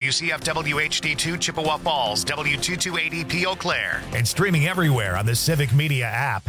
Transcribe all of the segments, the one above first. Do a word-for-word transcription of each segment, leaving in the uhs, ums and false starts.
W C F W H D two Chippewa Falls, W two two eight E P Eau Claire, and streaming everywhere on the Civic Media app.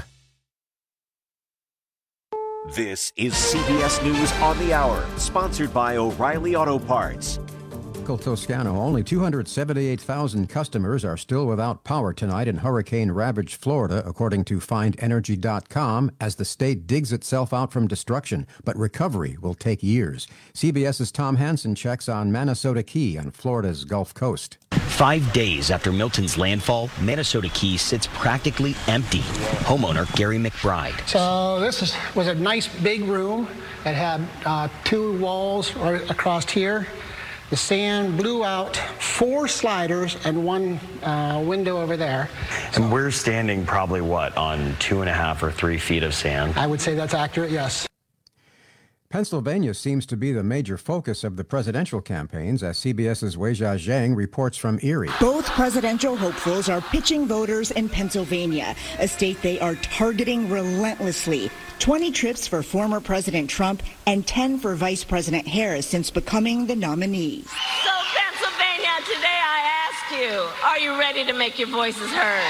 This is C B S News on the Hour, sponsored by O'Reilly Auto Parts. Toscano, only two hundred seventy-eight thousand customers are still without power tonight in hurricane-ravaged Florida, according to Find Energy dot com, as the state digs itself out from destruction. But recovery will take years. CBS's Tom Hansen checks on Manasota Key on Florida's Gulf Coast. Five days after Milton's landfall, Manasota Key sits practically empty. Homeowner Gary McBride. So this is, was a nice big room that had uh, two walls right across here. The sand blew out four sliders and one uh, window over there. And we're standing probably, what, on two and a half or three feet of sand? I would say that's accurate, yes. Pennsylvania seems to be the major focus of the presidential campaigns, as CBS's Weijia Zhang reports from Erie. Both presidential hopefuls are pitching voters in Pennsylvania, a state they are targeting relentlessly. twenty trips for former President Trump and ten for Vice President Harris since becoming the nominee. So, Pennsylvania, today I ask you, are you ready to make your voices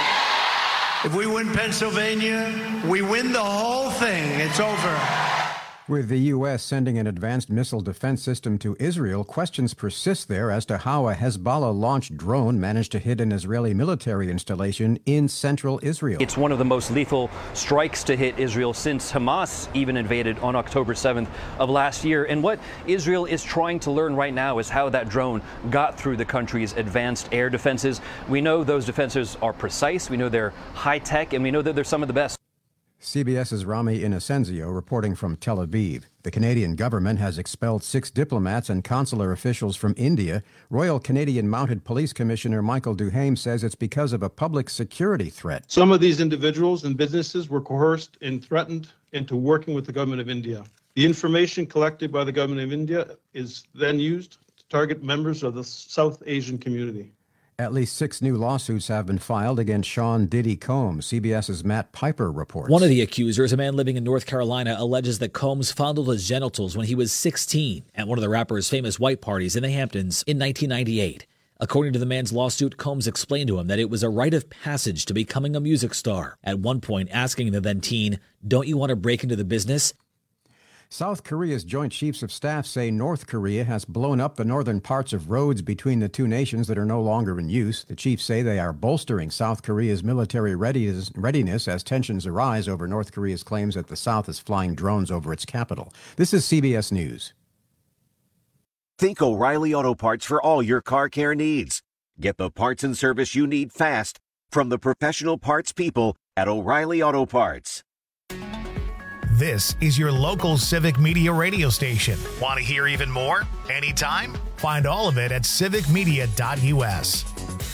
heard? If we win Pennsylvania, we win the whole thing. It's over. With the U S sending an advanced missile defense system to Israel, questions persist there as to how a Hezbollah-launched drone managed to hit an Israeli military installation in central Israel. It's one of the most lethal strikes to hit Israel since Hamas even invaded on October seventh of last year. And what Israel is trying to learn right now is how that drone got through the country's advanced air defenses. We know those defenses are precise, we know they're high-tech, and we know that they're some of the best. CBS's Rami Inocenzio reporting from Tel Aviv. The Canadian government has expelled six diplomats and consular officials from India. Royal Canadian Mounted Police Commissioner Michael Duhaime says it's because of a public security threat. Some of these individuals and businesses were coerced and threatened into working with the government of India. The information collected by the government of India is then used to target members of the South Asian community. At least six new lawsuits have been filed against Sean Diddy Combs. CBS's Matt Piper reports. One of the accusers, a man living in North Carolina, alleges that Combs fondled his genitals when he was sixteen at one of the rapper's famous white parties in the Hamptons in nineteen ninety-eight. According to the man's lawsuit, Combs explained to him that it was a rite of passage to becoming a music star, at one point asking the then teen, "Don't you want to break into the business?" South Korea's Joint Chiefs of Staff say North Korea has blown up the northern parts of roads between the two nations that are no longer in use. The chiefs say they are bolstering South Korea's military readiness, readiness as tensions arise over North Korea's claims that the South is flying drones over its capital. This is C B S News. Think O'Reilly Auto Parts for all your car care needs. Get the parts and service you need fast from the professional parts people at O'Reilly Auto Parts. This is your local Civic Media radio station. Want to hear even more? Anytime? Find all of it at civic media dot U S.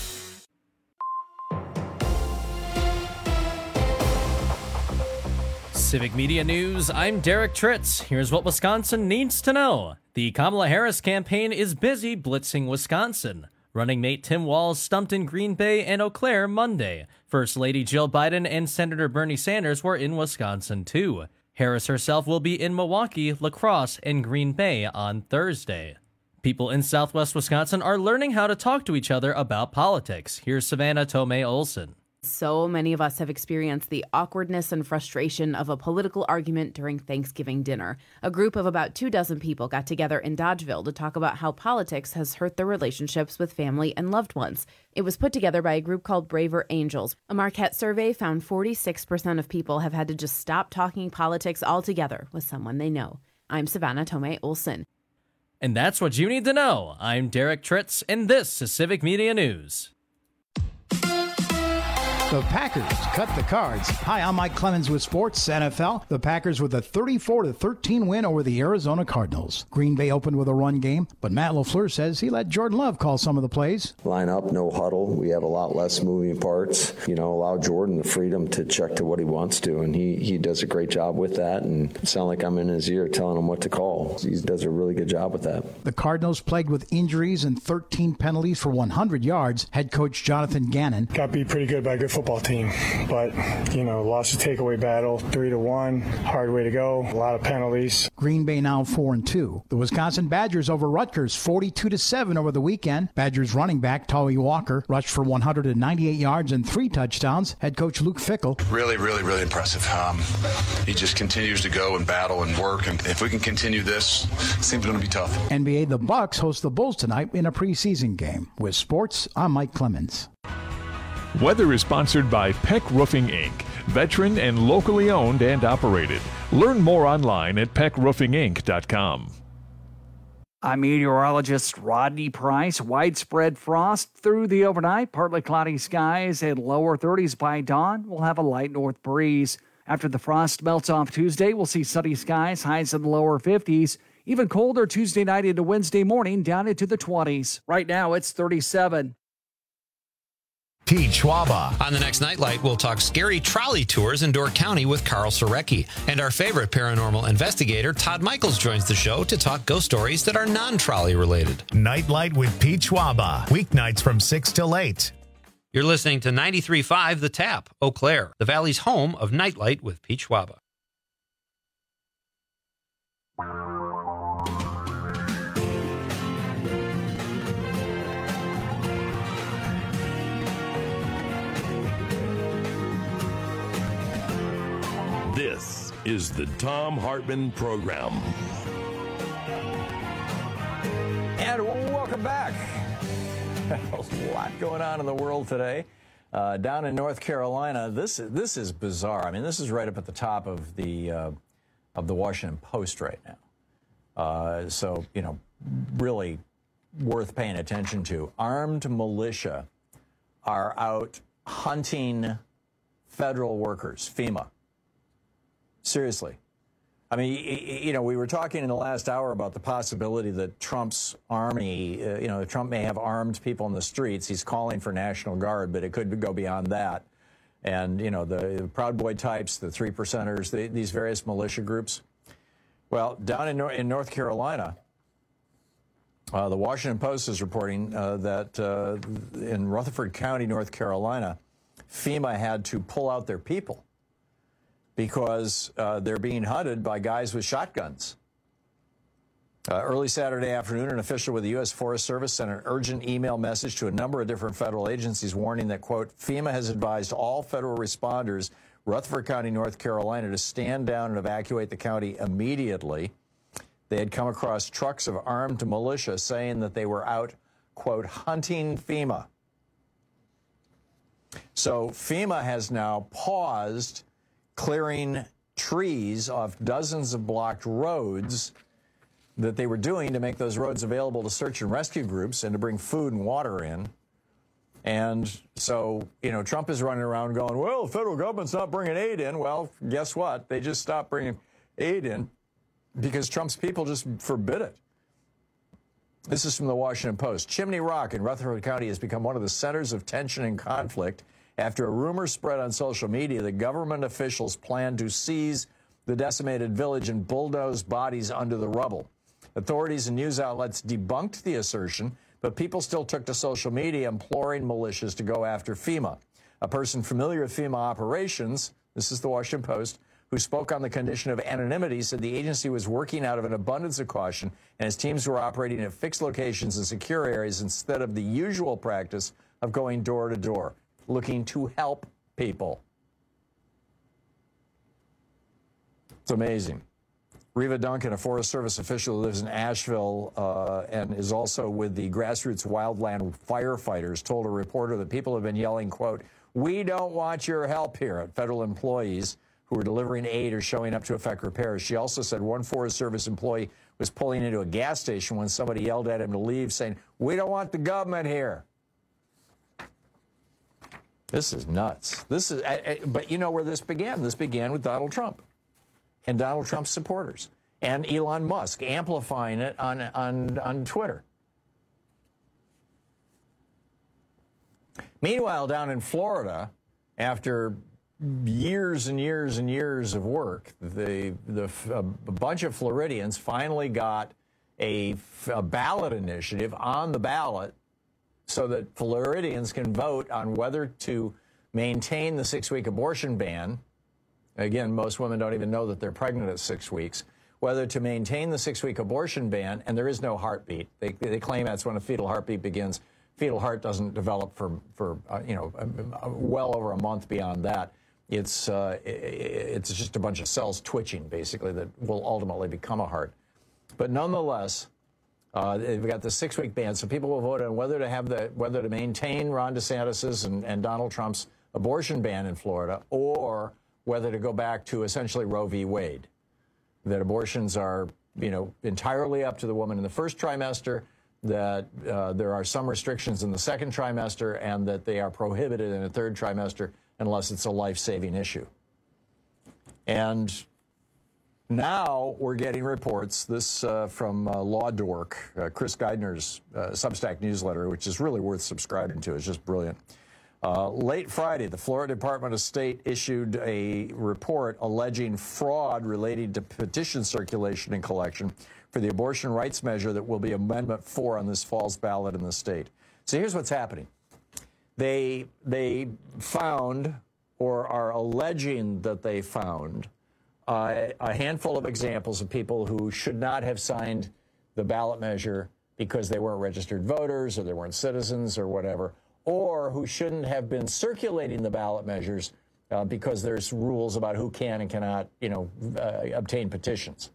Civic Media News, I'm Derek Tritz. Here's what Wisconsin needs to know. The Kamala Harris campaign is busy blitzing Wisconsin. Running mate Tim Walz stumped in Green Bay and Eau Claire Monday. First Lady Jill Biden and Senator Bernie Sanders were in Wisconsin too. Harris herself will be in Milwaukee, La Crosse, and Green Bay on Thursday. People in southwest Wisconsin are learning how to talk to each other about politics. Here's Savannah Tomei Olson. So many of us have experienced the awkwardness and frustration of a political argument during Thanksgiving dinner. A group of about two dozen people got together in Dodgeville to talk about how politics has hurt their relationships with family and loved ones. It was put together by a group called Braver Angels. A Marquette survey found forty-six percent of people have had to just stop talking politics altogether with someone they know. I'm Savannah Tomei Olson. And that's what you need to know. I'm Derek Tritz, and this is Civic Media News. The Packers cut the Cards. Hi, I'm Mike Clemens with Sports N F L. The Packers with a thirty-four to thirteen win over the Arizona Cardinals. Green Bay opened with a run game, but Matt LaFleur says he let Jordan Love call some of the plays. Line up, no huddle. We have a lot less moving parts. You know, allow Jordan the freedom to check to what he wants to, and he, he does a great job with that. And it sounds like I'm in his ear telling him what to call. He does a really good job with that. The Cardinals, plagued with injuries and thirteen penalties for one hundred yards, head coach Jonathan Gannon. Got beat pretty good by a good football team, but, you know, lost the takeaway battle, three to one, hard way to go, a lot of penalties. Green Bay now four and two. The Wisconsin Badgers over Rutgers forty-two to seven over the weekend. Badgers running back Tawee Walker rushed for one hundred ninety-eight yards and three touchdowns. Head coach Luke Fickell. Really, really, really impressive. Um, he just continues to go and battle and work, and if we can continue this, it seems going to be tough. N B A, the Bucks host the Bulls tonight in a preseason game. With sports, I'm Mike Clemens. Weather is sponsored by Peck Roofing, Incorporated. Veteran and locally owned and operated. Learn more online at peck roofing inc dot com. I'm meteorologist Rodney Price. Widespread frost through the overnight. Partly cloudy skies and lower thirties by dawn. We'll have a light north breeze. After the frost melts off Tuesday, we'll see sunny skies, highs in the lower fifties. Even colder Tuesday night into Wednesday morning, down into the twenties. Right now, it's thirty-seven. Pete Schwaba. On the next Nightlight, we'll talk scary trolley tours in Door County with Carl Surecki. And our favorite paranormal investigator, Todd Michaels, joins the show to talk ghost stories that are non-trolley related. Nightlight with Pete Schwaba. Weeknights from six till eight. You're listening to ninety-three point five The Tap, Eau Claire, the Valley's home of Nightlight with Pete Schwaba. This is the Thom Hartmann Program. And welcome back. A lot going on in the world today. Uh, down in North Carolina, this is, this is bizarre. I mean, this is right up at the top of the uh, of the Washington Post right now. Uh, so, you know, really worth paying attention to. Armed militia are out hunting federal workers, FEMA. Seriously. I mean, you know, we were talking in the last hour about the possibility that Trump's army, uh, you know, Trump may have armed people in the streets. He's calling for National Guard, but it could go beyond that. And, you know, the, the Proud Boy types, the three percenters, the, these various militia groups. Well, down in, Nor- in North Carolina, uh, the Washington Post is reporting uh, that uh, in Rutherford County, North Carolina, FEMA had to pull out their people because uh, they're being hunted by guys with shotguns. Uh, early Saturday afternoon, an official with the U S Forest Service sent an urgent email message to a number of different federal agencies warning that, quote, FEMA has advised all federal responders, Rutherford County, North Carolina, to stand down and evacuate the county immediately. They had come across trucks of armed militia saying that they were out, quote, hunting FEMA. So FEMA has now paused clearing trees off dozens of blocked roads that they were doing to make those roads available to search and rescue groups and to bring food and water in. And so, you know, Trump is running around going, well, the federal government's not bringing aid in. Well, guess what? They just stopped bringing aid in because Trump's people just forbid it. This is from the Washington Post. Chimney Rock in Rutherford County has become one of the centers of tension and conflict after a rumor spread on social media that government officials plan to seize the decimated village and bulldoze bodies under the rubble. Authorities and news outlets debunked the assertion, but people still took to social media imploring militias to go after FEMA. A person familiar with FEMA operations, this is the Washington Post, who spoke on the condition of anonymity, said the agency was working out of an abundance of caution and his teams were operating at fixed locations in secure areas instead of the usual practice of going door to door, looking to help people. It's amazing. Reva Duncan, a Forest Service official who lives in Asheville uh, and is also with the grassroots wildland firefighters, told a reporter that people have been yelling, quote, we don't want your help here, at federal employees who were delivering aid or showing up to effect repairs. She also said one Forest Service employee was pulling into a gas station when somebody yelled at him to leave, saying, we don't want the government here. This is nuts. This is, but you know where this began? This began with Donald Trump and Donald Trump's supporters and Elon Musk amplifying it on, on, on Twitter. Meanwhile, down in Florida, after years and years and years of work, the, the, a bunch of Floridians finally got a, a ballot initiative on the ballot so that Floridians can vote on whether to maintain the six-week abortion ban. Again, most women don't even know that they're pregnant at six weeks. Whether to maintain the six-week abortion ban, and there is no heartbeat. They, they claim that's when a fetal heartbeat begins. Fetal heart doesn't develop for, for uh, you know, uh, well over a month beyond that. It's, uh, it's just a bunch of cells twitching, basically, that will ultimately become a heart. But nonetheless, uh, they've got the six-week ban, so people will vote on whether to have the whether to maintain Ron DeSantis's and, and Donald Trump's abortion ban in Florida, or whether to go back to essentially Roe v. Wade, that abortions are, you know, entirely up to the woman in the first trimester, that uh, there are some restrictions in the second trimester, and that they are prohibited in the third trimester unless it's a life-saving issue. And now we're getting reports, this uh, from uh, Law Dork, uh, Chris Geidner's uh, Substack newsletter, which is really worth subscribing to. It's just brilliant. Uh, late Friday, the Florida Department of State issued a report alleging fraud related to petition circulation and collection for the abortion rights measure that will be Amendment four on this fall's ballot in the state. So here's what's happening. They, they found, or are alleging that they found, uh, a handful of examples of people who should not have signed the ballot measure because they weren't registered voters or they weren't citizens or whatever, or who shouldn't have been circulating the ballot measures uh, because there's rules about who can and cannot, you know, uh, obtain petitions.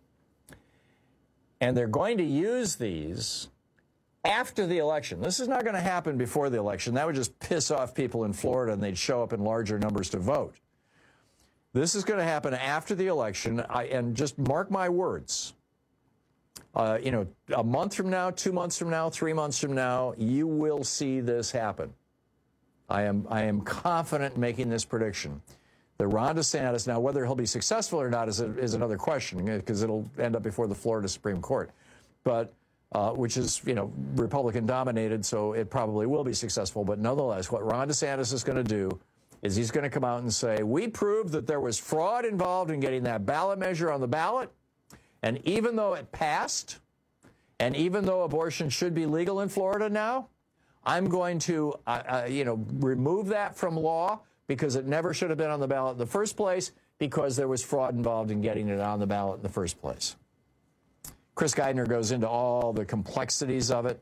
And they're going to use these after the election. This is not going to happen before the election. That would just piss off people in Florida and they'd show up in larger numbers to vote. This is going to happen after the election, I, and just mark my words. Uh, you know, a month from now, two months from now, three months from now, you will see this happen. I am, I am confident in making this prediction. The Ron DeSantis, now whether he'll be successful or not is, a, is another question, because it'll end up before the Florida Supreme Court, but uh, which is, you know, Republican dominated, so it probably will be successful. But nonetheless, what Ron DeSantis is going to do is he's going to come out and say, we proved that there was fraud involved in getting that ballot measure on the ballot, and even though it passed, and even though abortion should be legal in Florida now, I'm going to, uh, uh, you know, remove that from law because it never should have been on the ballot in the first place because there was fraud involved in getting it on the ballot in the first place. Chris Geidner goes into all the complexities of it.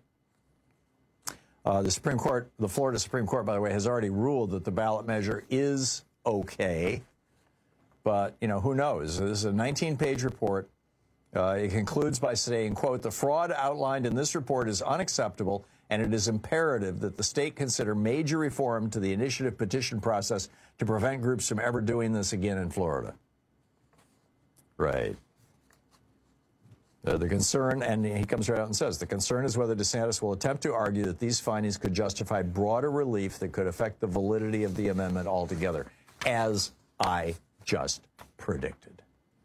Uh, the Supreme Court, the Florida Supreme Court, by the way, has already ruled that the ballot measure is okay. But, you know, who knows? This is a nineteen-page report. Uh, it concludes by saying, quote, the fraud outlined in this report is unacceptable, and it is imperative that the state consider major reform to the initiative petition process to prevent groups from ever doing this again in Florida. Right. Uh, the concern, and he comes right out and says, the concern is whether DeSantis will attempt to argue that these findings could justify broader relief that could affect the validity of the amendment altogether, as I just predicted.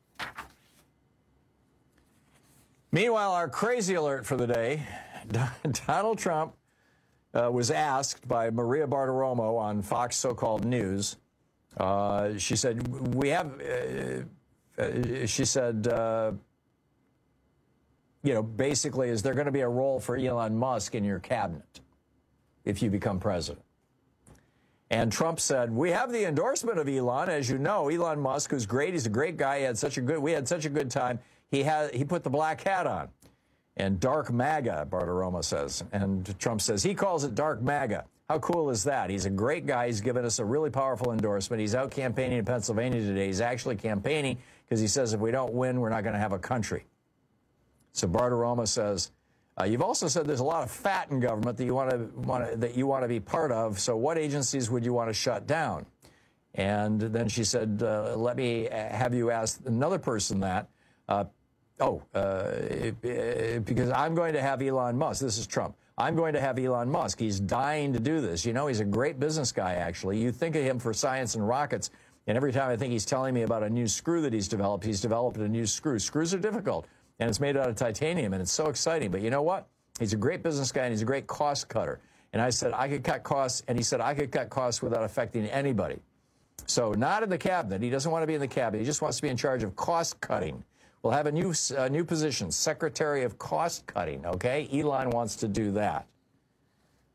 Meanwhile, our crazy alert for the day, Donald Trump uh, was asked by Maria Bartiromo on Fox So-Called News. Uh, she said, we have, uh, uh, she said, uh, you know, basically, is there going to be a role for Elon Musk in your cabinet if you become president? And Trump said, we have the endorsement of Elon. As you know, Elon Musk, who's great, he's a great guy. He had such a good, we had such a good time. He had, he put the black hat on. And dark MAGA, Bartiromo says. And Trump says, he calls it dark MAGA. How cool is that? He's a great guy. He's given us a really powerful endorsement. He's out campaigning in Pennsylvania today. He's actually campaigning because he says if we don't win, we're not going to have a country. So Bartiromo says, uh, you've also said there's a lot of fat in government that you want to want to, that you want to be part of. So what agencies would you want to shut down? And then she said, uh, let me have you ask another person that. Uh, oh, uh, it, it, because I'm going to have Elon Musk. This is Trump. I'm going to have Elon Musk. He's dying to do this. You know, he's a great business guy, actually. You think of him for science and rockets, and every time I think he's telling me about a new screw that he's developed, he's developed a new screw. Screws are difficult. And it's made out of titanium, and it's so exciting. But you know what? He's a great business guy, and he's a great cost cutter. And I said, I could cut costs, and he said, I could cut costs without affecting anybody. So not in the cabinet. He doesn't want to be in the cabinet. He just wants to be in charge of cost cutting. We'll have a new, uh, new position, Secretary of Cost Cutting, okay? Elon wants to do that.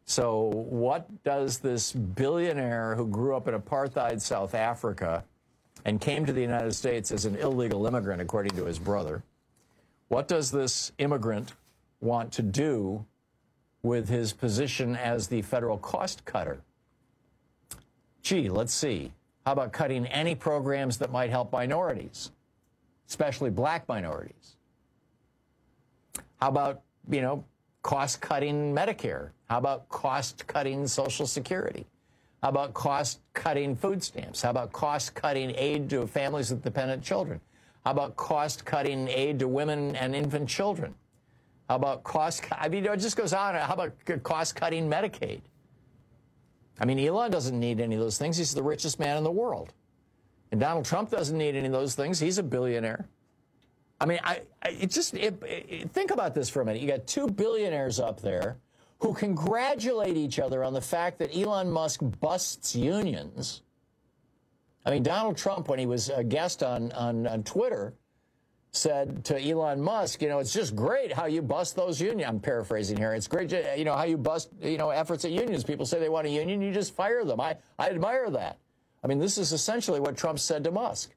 So what does this billionaire who grew up in apartheid South Africa and came to the United States as an illegal immigrant, according to his brother, what does this immigrant want to do with his position as the federal cost cutter? Gee, let's see. How about cutting any programs that might help minorities, especially black minorities? How about, you know, cost-cutting Medicare? How about cost-cutting Social Security? How about cost-cutting food stamps? How about cost-cutting aid to families with dependent children? How about cost-cutting aid to women and infant children? How about cost? I mean, it just goes on. How about cost-cutting Medicaid? I mean, Elon doesn't need any of those things. He's the richest man in the world. And Donald Trump doesn't need any of those things. He's a billionaire. I mean, I, I it just it, it, think about this for a minute. You got two billionaires up there who congratulate each other on the fact that Elon Musk busts unions. I mean, Donald Trump, when he was a guest on, on, on Twitter, said to Elon Musk, you know, it's just great how you bust those unions. I'm paraphrasing here. It's great, you know, how you bust, you know, efforts at unions. People say they want a union, you just fire them. I, I admire that. I mean, this is essentially what Trump said to Musk.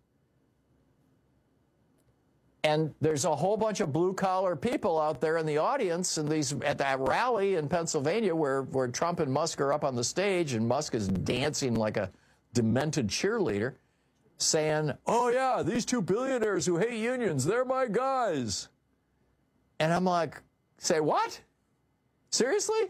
And there's a whole bunch of blue-collar people out there in the audience and these at that rally in Pennsylvania where, where Trump and Musk are up on the stage and Musk is dancing like a demented cheerleader, saying, oh, yeah, these two billionaires who hate unions, they're my guys. And I'm like, say what? Seriously?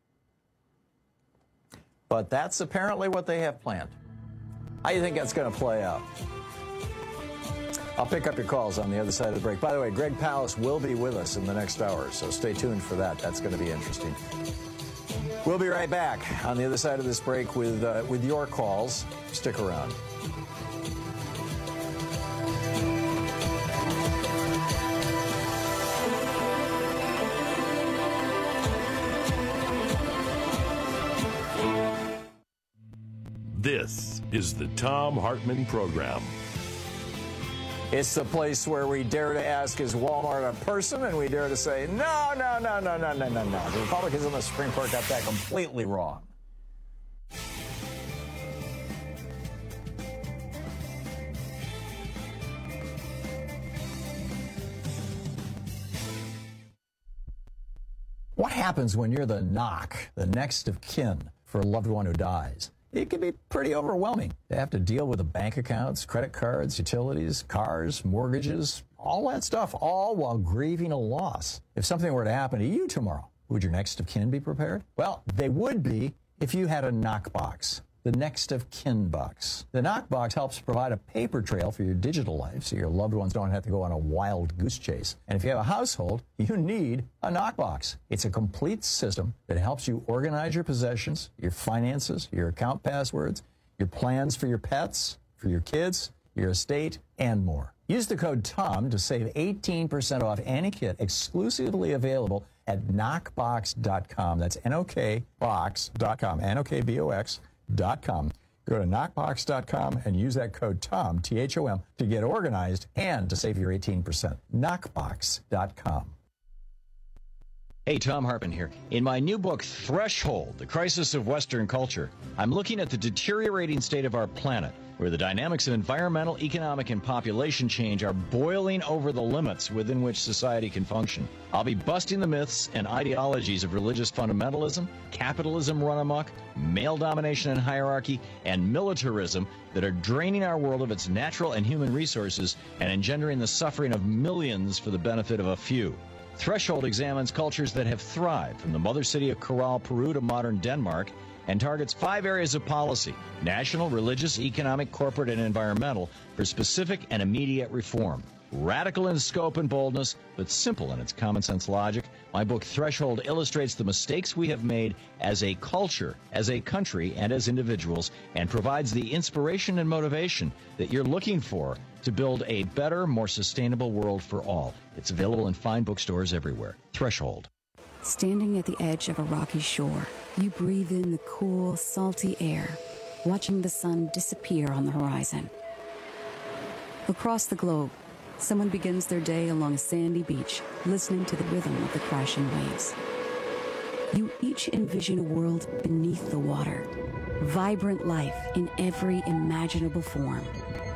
But that's apparently what they have planned. How do you think that's going to play out? I'll pick up your calls on the other side of the break. By the way, Greg Palast will be with us in the next hour, so stay tuned for that. That's going to be interesting. We'll be right back on the other side of this break with, uh, with your calls. Stick around. This is the Thom Hartmann Program. It's the place where we dare to ask, is Walmart a person? And we dare to say, no, no, no, no, no, no, no, no. The Republicans on the Supreme Court got that completely wrong. What happens when you're the knock, the next of kin for a loved one who dies? It can be pretty overwhelming to have to deal with the bank accounts, credit cards, utilities, cars, mortgages, all that stuff, all while grieving a loss. If something were to happen to you tomorrow, would your next of kin be prepared? Well, they would be if you had a knockbox, the next of kin box. The knockbox helps provide a paper trail for your digital life so your loved ones don't have to go on a wild goose chase. And if you have a household, you need a knockbox. It's a complete system that helps you organize your possessions, your finances, your account passwords, your plans for your pets, for your kids, your estate, and more. Use the code TOM to save eighteen percent off any kit exclusively available at knockbox dot com. That's N O K box dot com, N O K B O X dot com. Go to knockbox dot com and use that code TOM, T H O M, to get organized and to save your eighteen percent. knockbox dot com. Hey, Thom Hartmann here. In my new book, Threshold, The Crisis of Western Culture, I'm looking at the deteriorating state of our planet, where the dynamics of environmental, economic, and population change are boiling over the limits within which society can function. I'll be busting the myths and ideologies of religious fundamentalism, capitalism run amok, male domination and hierarchy, and militarism that are draining our world of its natural and human resources and engendering the suffering of millions for the benefit of a few. Threshold examines cultures that have thrived, from the mother city of Corral, Peru to modern Denmark, and targets five areas of policy: national, religious, economic, corporate, and environmental, for specific and immediate reform. Radical in scope and boldness, but simple in its common sense logic, my book Threshold illustrates the mistakes we have made as a culture, as a country, and as individuals, and provides the inspiration and motivation that you're looking for to build a better, more sustainable world for all. It's available in fine bookstores everywhere. Threshold. Standing at the edge of a rocky shore, you breathe in the cool, salty air, watching the sun disappear on the horizon. Across the globe, someone begins their day along a sandy beach, listening to the rhythm of the crashing waves. You each envision a world beneath the water, vibrant life in every imaginable form.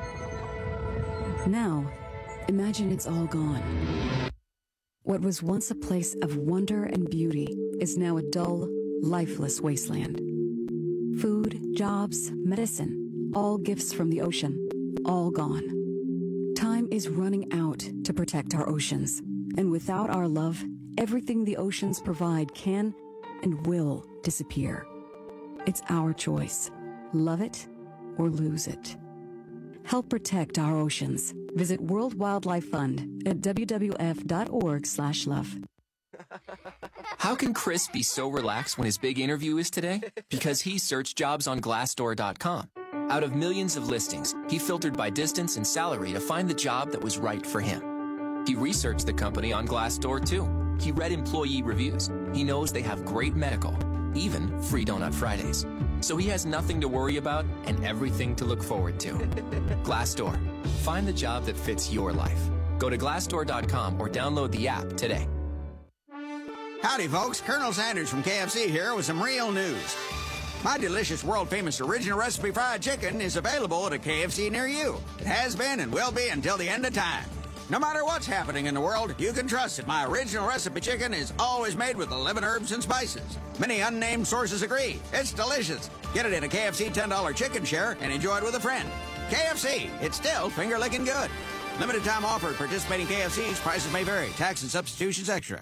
Now, imagine it's all gone. What was once a place of wonder and beauty is now a dull, lifeless wasteland. Food, jobs, medicine, all gifts from the ocean, all gone. Time is running out to protect our oceans, and without our love, everything the oceans provide can and will disappear. It's our choice. Love it or lose it. Help protect our oceans. Visit World Wildlife Fund at w w f dot org slash love. How can Chris be so relaxed when his big interview is today? Because he searched jobs on Glassdoor dot com. Out of millions of listings, he filtered by distance and salary to find the job that was right for him. He researched the company on Glassdoor too. He read employee reviews. He knows they have great medical, even free Donut Fridays. So he has nothing to worry about and everything to look forward to. Glassdoor. Find the job that fits your life. Go to Glassdoor dot com or download the app today. Howdy, folks. Colonel Sanders from K F C here with some real news. My delicious, world-famous original recipe fried chicken is available at a K F C near you. It has been and will be until the end of time. No matter what's happening in the world, you can trust that my original recipe chicken is always made with eleven herbs and spices. Many unnamed sources agree. It's delicious. Get it in a K F C ten dollar chicken share and enjoy it with a friend. K F C, it's still finger-licking good. Limited time offer at participating K F Cs. Prices may vary. Tax and substitutions extra.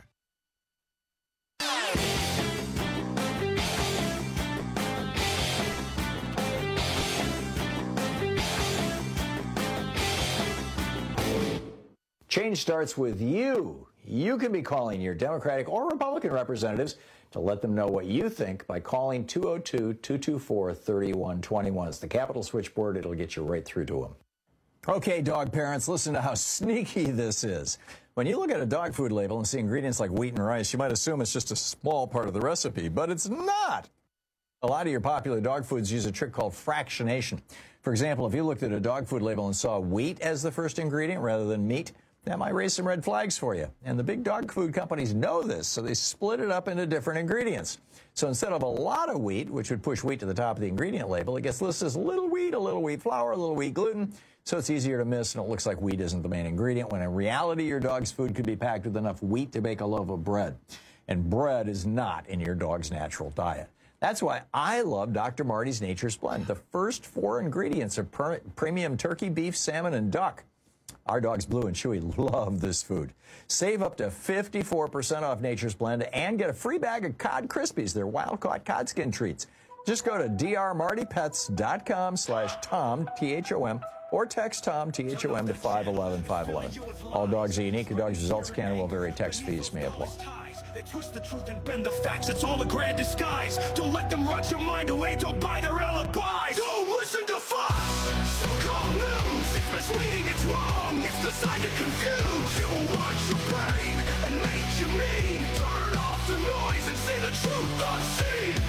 Change starts with you. You can be calling your Democratic or Republican representatives to let them know what you think by calling two oh two, two two four, three one two one. It's the Capitol switchboard. It'll get you right through to them. Okay, dog parents, listen to how sneaky this is. When you look at a dog food label and see ingredients like wheat and rice, you might assume it's just a small part of the recipe, but it's not. A lot of your popular dog foods use a trick called fractionation. For example, if you looked at a dog food label and saw wheat as the first ingredient rather than meat, that might raise some red flags for you. And the big dog food companies know this, so they split it up into different ingredients. So instead of a lot of wheat, which would push wheat to the top of the ingredient label, it gets listed as little wheat, a little wheat flour, a little wheat gluten, so it's easier to miss, and it looks like wheat isn't the main ingredient, when in reality your dog's food could be packed with enough wheat to bake a loaf of bread. And bread is not in your dog's natural diet. That's why I love Doctor Marty's Nature's Blend, the first four ingredients of per- premium turkey, beef, salmon, and duck. Our dogs Blue and Chewy love this food. Save up to fifty-four percent off Nature's Blend and get a free bag of Cod Krispies. They're wild-caught cod skin treats. Just go to d r marty pets dot com slash Tom, T H O M, or text Tom, T H O M, to five one one, five one one. All dogs are unique. Your dog's results can and will vary. Text fees may apply. They twist the truth and bend the facts. It's all a grand disguise. Don't let them rot your mind away. Don't buy their alibis. Don't listen to Fox. So-called news. It's misleading. It's wrong. It's designed to confuse. It will watch your brain and make you mean. Turn off the noise and say the truth unseen.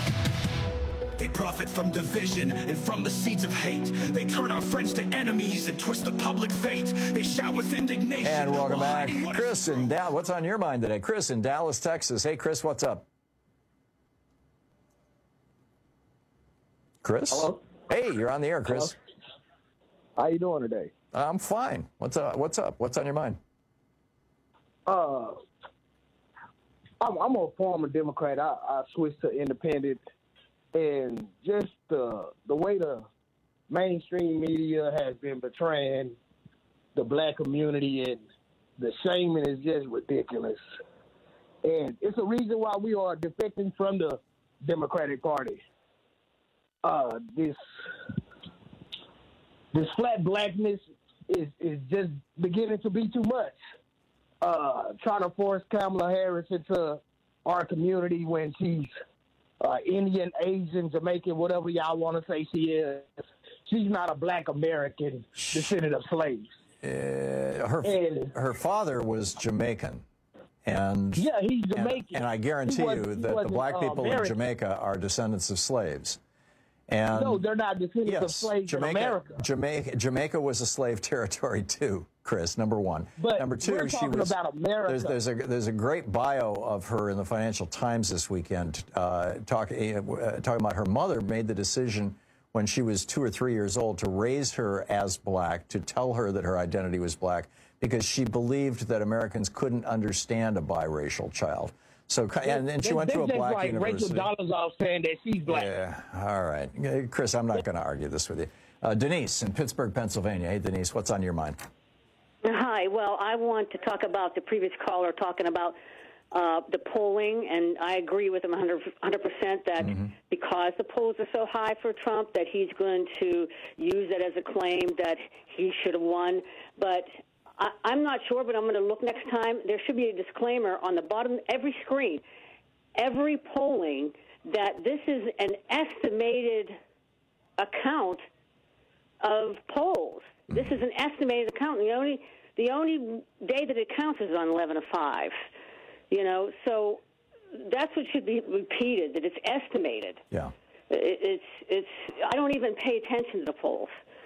They profit from division and from the seeds of hate. They turn our friends to enemies and twist the public fate. They shout with indignation. And welcome back. Chris in Dallas. What's on your mind today? Chris in Dallas, Texas. Hey, Chris, what's up? Chris? Hello? Hey, you're on the air, Chris. Hello? How you doing today? I'm fine. What's up? What's up? What's on your mind? Uh, I'm, I'm a former Democrat. I, I switched to independent. And just the the way the mainstream media has been betraying the black community, and the shaming is just ridiculous. And it's a reason why we are defecting from the Democratic Party. Uh, this this flat blackness is, is just beginning to be too much. Uh, trying to force Kamala Harris into our community when she's Uh, Indian, Asian, Jamaican, whatever y'all want to say she is. She's not a black American descendant of slaves. Uh, her and, her father was Jamaican. And yeah, he's Jamaican. And, and I guarantee you that the black people uh, in Jamaica are descendants of slaves. And no, they're not descendants yes, of slaves Jamaica, in America. Jamaica, Jamaica was a slave territory too, Chris. Number one. But number two, we're she talking was. about America. There's, there's a there's a great bio of her in the Financial Times this weekend, uh, talking uh, talking about her mother made the decision when she was two or three years old to raise her as black, to tell her that her identity was black, because she believed that Americans couldn't understand a biracial child. So, and then she This- went to a this is black like university. Rachel Dolezal saying that she's black. Yeah, all right. Uh, Chris, I'm not going to argue this with you. Uh, Denise in Pittsburgh, Pennsylvania. Hey, Denise, what's on your mind? Hi. Well, I want to talk about the previous caller talking about uh, the polling, and I agree with him one hundred percent that mm-hmm. because the polls are so high for Trump that he's going to use it as a claim that he should have won. But I, I'm not sure, but I'm going to look next time. There should be a disclaimer on the bottom of every screen, every polling, that this is an estimated account of polls. This is an estimated account. The only the only day that it counts is on eleven to five. You know, so that's what should be repeated, that it's estimated. Yeah. It, it's it's. I don't even pay attention to the polls.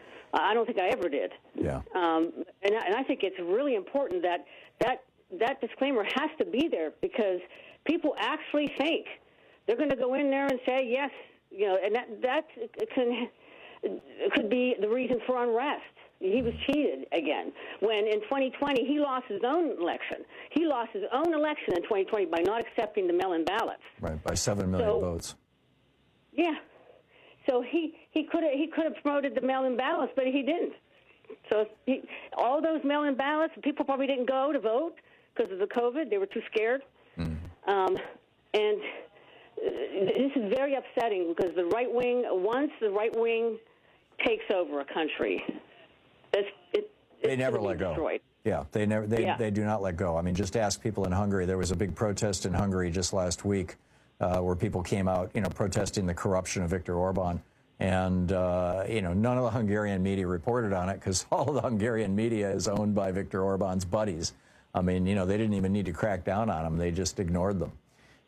I don't think I ever did. Yeah. Um, and, I, and I think it's really important that that that disclaimer has to be there, because people actually think they're going to go in there and say yes, you know, and that that can could be the reason for unrest. He was cheated again. When in twenty twenty he lost his own election. He lost his own election in twenty twenty by not accepting the mail-in ballots. Right, by seven million So- votes. Yeah. So he he could have he could have promoted the mail-in ballots, but he didn't. So he, all those mail-in ballots, people probably didn't go to vote because of the COVID. They were too scared. Mm. Um, and uh, this is very upsetting, because the right wing, once the right wing takes over a country, it's, it, They it's never gonna let be go. destroyed. Yeah, they never. They Yeah. they do not let go. I mean, just ask people in Hungary. There was a big protest in Hungary just last week, uh, where people came out, you know, protesting the corruption of Viktor Orban, and uh, you know, none of the Hungarian media reported on it, because all of the Hungarian media is owned by Viktor Orban's buddies. I mean, you know, they didn't even need to crack down on them; they just ignored them,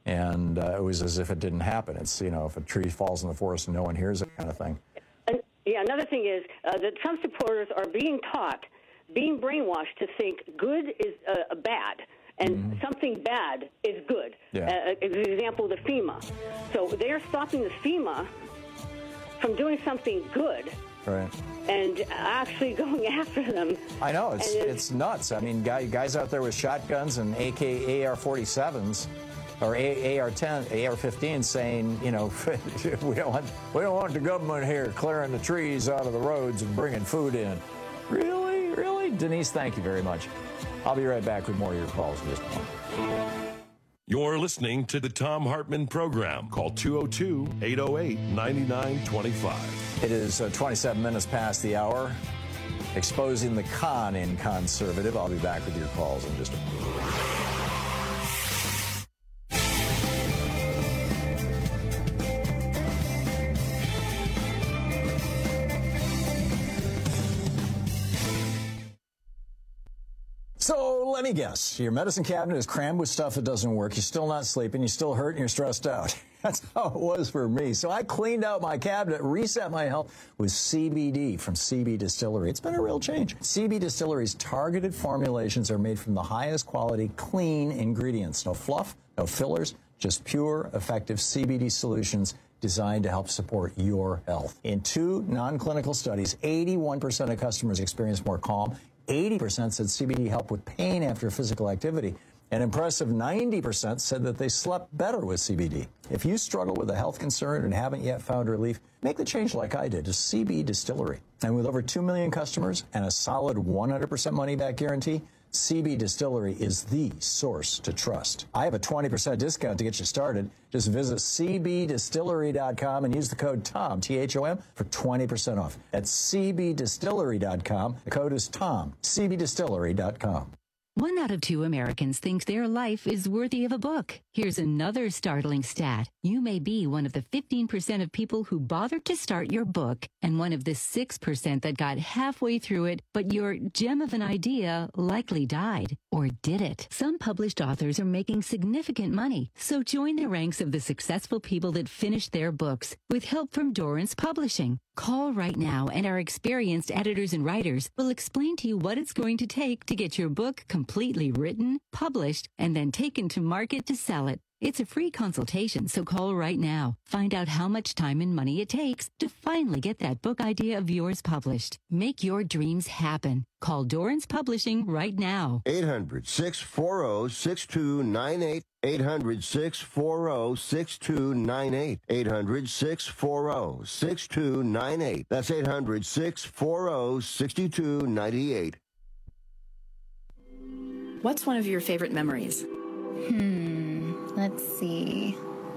and uh, it was as if it didn't happen. It's, you know, if a tree falls in the forest and no one hears it, kind of thing. And, yeah, another thing is uh, the Trump supporters are being taught, being brainwashed to think good is uh, bad, and mm-hmm. something bad is good. Yeah. Uh, as an example, the FEMA. So they're stopping the FEMA from doing something good Right. and actually going after them. I know, it's And it's nuts. I mean, guy, guys out there with shotguns and A K A R forty-sevens or A R ten, A R fifteen, saying, you know, we don't want we don't want the government here clearing the trees out of the roads and bringing food in. Really, really, Denise, thank you very much. I'll be right back with more of your calls in just a moment. You're listening to the Tom Hartman Program. Call two oh two, eight oh eight, nine nine two five. It is uh, twenty-seven minutes past the hour. Exposing the con in conservative. I'll be back with your calls in just a moment. So let me guess, your medicine cabinet is crammed with stuff that doesn't work. You're still not sleeping. You're still hurt and you're stressed out. That's how it was for me. So I cleaned out my cabinet, reset my health with C B D from C B Distillery. It's been a real change. C B Distillery's targeted formulations are made from the highest quality, clean ingredients. No fluff, no fillers, just pure, effective C B D solutions designed to help support your health. In two non-clinical studies, eighty-one percent of customers experienced more calm. eighty percent said C B D helped with pain after physical activity. An impressive ninety percent said that they slept better with C B D. If you struggle with a health concern and haven't yet found relief, make the change like I did to C B Distillery. And with over two million customers and a solid one hundred percent money-back guarantee, C B Distillery is the source to trust. I have a twenty percent discount to get you started. Just visit C B distillery dot com and use the code TOM, T H O M, for twenty percent off. That's C B distillery dot com. The code is TOM, C B distillery dot com. One out of two Americans think their life is worthy of a book. Here's another startling stat. You may be one of the fifteen percent of people who bothered to start your book and one of the six percent that got halfway through it, but your gem of an idea likely died. Or Or did it? Some published authors are making significant money, so join the ranks of the successful people that finished their books with help from Dorrance Publishing. Call right now and our experienced editors and writers will explain to you what it's going to take to get your book completely written, published, and then taken to market to sell it. It's a free consultation, so call right now. Find out how much time and money it takes to finally get that book idea of yours published. Make your dreams happen. Call Dorrance Publishing right now. eight hundred, six four zero, six two nine eight. eight hundred, six four zero, six two nine eight. eight hundred, six four zero, six two nine eight. That's eight hundred, six four zero, six two nine eight. What's one of your favorite memories? Hmm, let's see.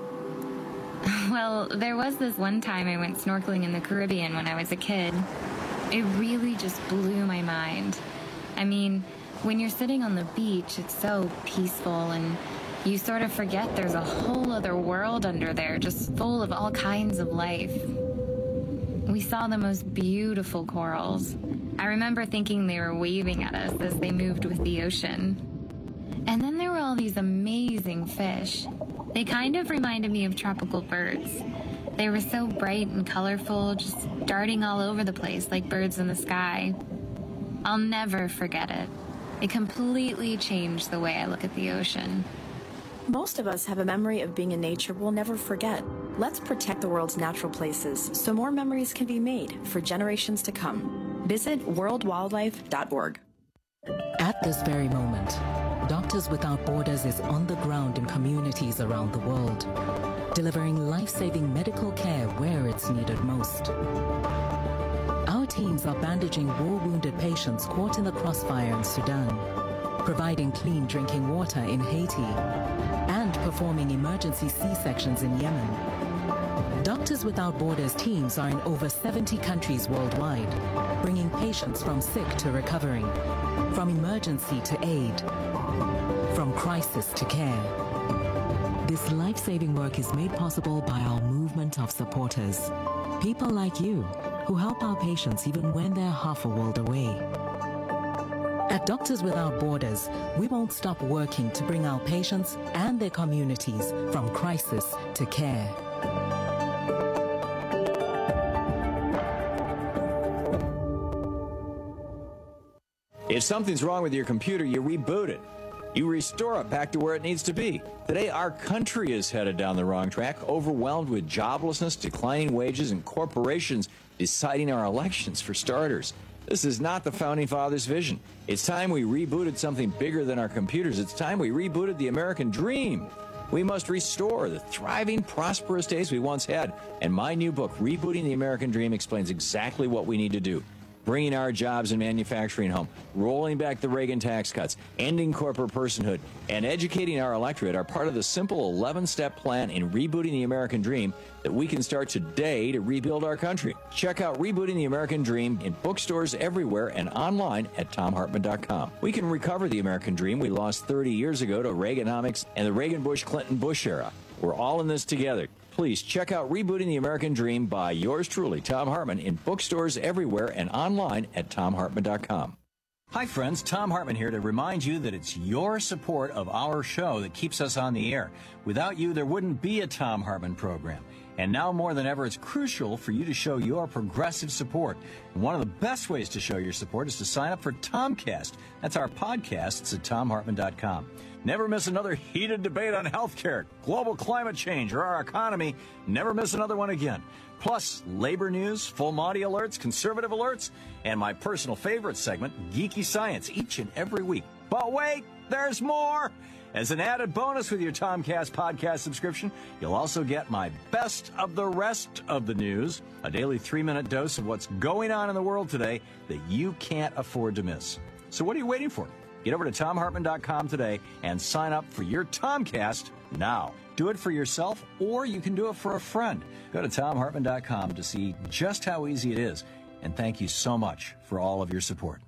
Well, there was this one time I went snorkeling in the Caribbean when I was a kid. It really just blew my mind. I mean, when you're sitting on the beach, it's so peaceful and you sort of forget there's a whole other world under there, just full of all kinds of life. We saw the most beautiful corals. I remember thinking they were waving at us as they moved with the ocean. And then there were all these amazing fish. They kind of reminded me of tropical birds. They were so bright and colorful, just darting all over the place like birds in the sky. I'll never forget it. It completely changed the way I look at the ocean. Most of us have a memory of being in nature we'll never forget. Let's protect the world's natural places so more memories can be made for generations to come. Visit world wildlife dot org. At this very moment, Doctors Without Borders is on the ground in communities around the world, delivering life-saving medical care where it's needed most. Our teams are bandaging war-wounded patients caught in the crossfire in Sudan, providing clean drinking water in Haiti, and performing emergency C-sections in Yemen. Doctors Without Borders teams are in over seventy countries worldwide, bringing patients from sick to recovering, from emergency to aid, from crisis to care. This life-saving work is made possible by our movement of supporters, people like you who help our patients even when they're half a world away. At Doctors Without Borders, we won't stop working to bring our patients and their communities from crisis to care. If something's wrong with your computer, you reboot it. You restore it back to where it needs to be. Today, our country is headed down the wrong track, overwhelmed with joblessness, declining wages, and corporations deciding our elections for starters. This is not the Founding Fathers' vision. It's time we rebooted something bigger than our computers. It's time we rebooted the American dream. We must restore the thriving, prosperous days we once had. And my new book, Rebooting the American Dream, explains exactly what we need to do. Bringing our jobs and manufacturing home, rolling back the Reagan tax cuts, ending corporate personhood, and educating our electorate are part of the simple eleven-step plan in Rebooting the American Dream that we can start today to rebuild our country. Check out Rebooting the American Dream in bookstores everywhere and online at tom hartman dot com. We can recover the American dream we lost thirty years ago to Reaganomics and the Reagan-Bush-Clinton-Bush era. We're all in this together. Please check out Rebooting the American Dream by yours truly, Thom Hartmann, in bookstores everywhere and online at tom hartman dot com. Hi, friends. Thom Hartmann here to remind you that it's your support of our show that keeps us on the air. Without you, there wouldn't be a Thom Hartmann program. And now more than ever, it's crucial for you to show your progressive support. And one of the best ways to show your support is to sign up for Tomcast. That's our podcast. It's at tom hartman dot com. Never miss another heated debate on healthcare, global climate change, or our economy. Never miss another one again. Plus, labor news, full Monty alerts, conservative alerts, and my personal favorite segment, Geeky Science, each and every week. But wait, there's more! As an added bonus with your Tomcast podcast subscription, you'll also get my best of the rest of the news, a daily three-minute dose of what's going on in the world today that you can't afford to miss. So what are you waiting for? Get over to tom hartman dot com today and sign up for your Tomcast now. Do it for yourself, or you can do it for a friend. Go to tom hartman dot com to see just how easy it is. And thank you so much for all of your support.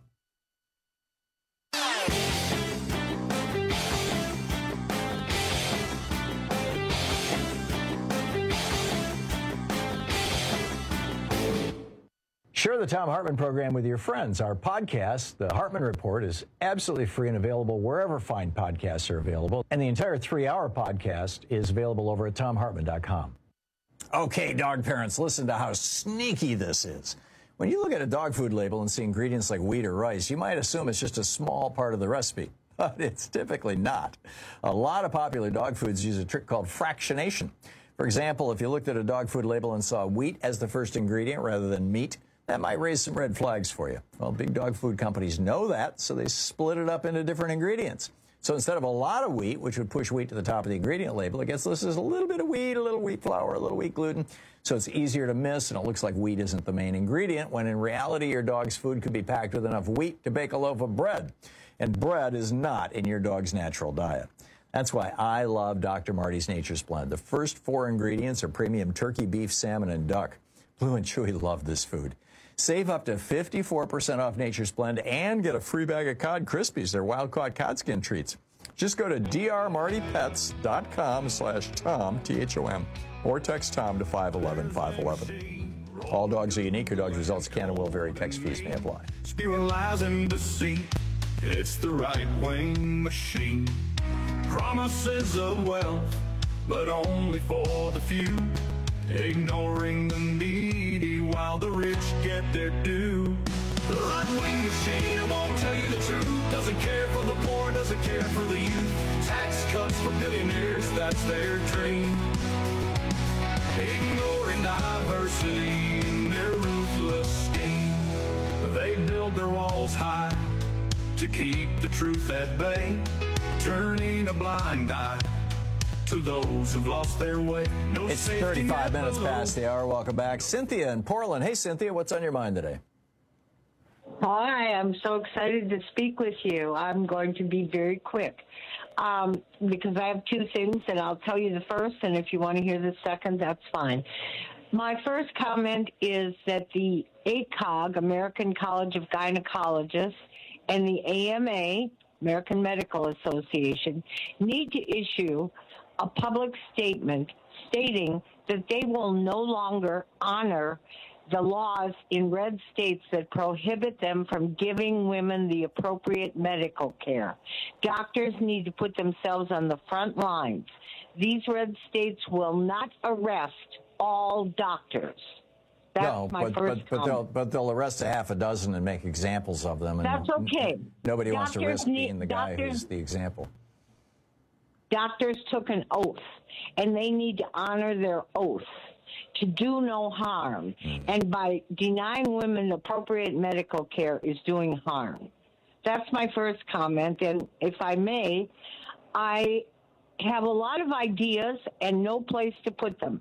Share the Thom Hartmann program with your friends. Our podcast, The Hartmann Report, is absolutely free and available wherever fine podcasts are available. And the entire three-hour podcast is available over at thom hartmann dot com. Okay, dog parents, listen to how sneaky this is. When you look at a dog food label and see ingredients like wheat or rice, you might assume it's just a small part of the recipe, but it's typically not. A lot of popular dog foods use a trick called fractionation. For example, if you looked at a dog food label and saw wheat as the first ingredient rather than meat, that might raise some red flags for you. Well, big dog food companies know that, so they split it up into different ingredients. So instead of a lot of wheat, which would push wheat to the top of the ingredient label, it gets listed as a little bit of wheat, a little wheat flour, a little wheat gluten. So it's easier to miss, and it looks like wheat isn't the main ingredient, when in reality your dog's food could be packed with enough wheat to bake a loaf of bread. And bread is not in your dog's natural diet. That's why I love Doctor Marty's Nature's Blend. The first four ingredients are premium turkey, beef, salmon, and duck. Blue and Chewy love this food. Save up to fifty-four percent off Nature's Blend and get a free bag of Cod Krispies. They're wild-caught cod skin treats. Just go to d r marty pets dot com slash Tom, T H O M, or text Tom to five one one, five one one. All dogs are unique. Your dog's results can and will vary. Text fees may apply. Spewing lies and deceit. It's the right wing machine. Promises of wealth, but only for the few. Ignoring the needy while the rich get their due. The right-wing machine won't tell you the truth. Doesn't care for the poor, doesn't care for the youth. Tax cuts for billionaires, that's their dream. Ignoring diversity in their ruthless scheme. They build their walls high to keep the truth at bay. Turning a blind eye to those who've lost their way. No it's thirty-five minutes past the hour. Welcome back. Cynthia in Portland. Hey, Cynthia, what's on your mind today? Hi, I'm so excited to speak with you. I'm going to be very quick um, because I have two things, and I'll tell you the first, and if you want to hear the second, that's fine. My first comment is that the A C O G, American College of Gynecologists, and the A M A, American Medical Association, need to issue a public statement stating that they will no longer honor the laws in red states that prohibit them from giving women the appropriate medical care. Doctors need to put themselves on the front lines. These red states will not arrest all doctors. That's no, my but, first but, but, they'll, but they'll arrest a half a dozen and make examples of them. And That's okay. Nobody doctors wants to risk need, being the guy doctors, who's the example. Doctors took an oath, and they need to honor their oath to do no harm. Mm. And by denying women appropriate medical care is doing harm. That's my first comment. And if I may, I have a lot of ideas and no place to put them.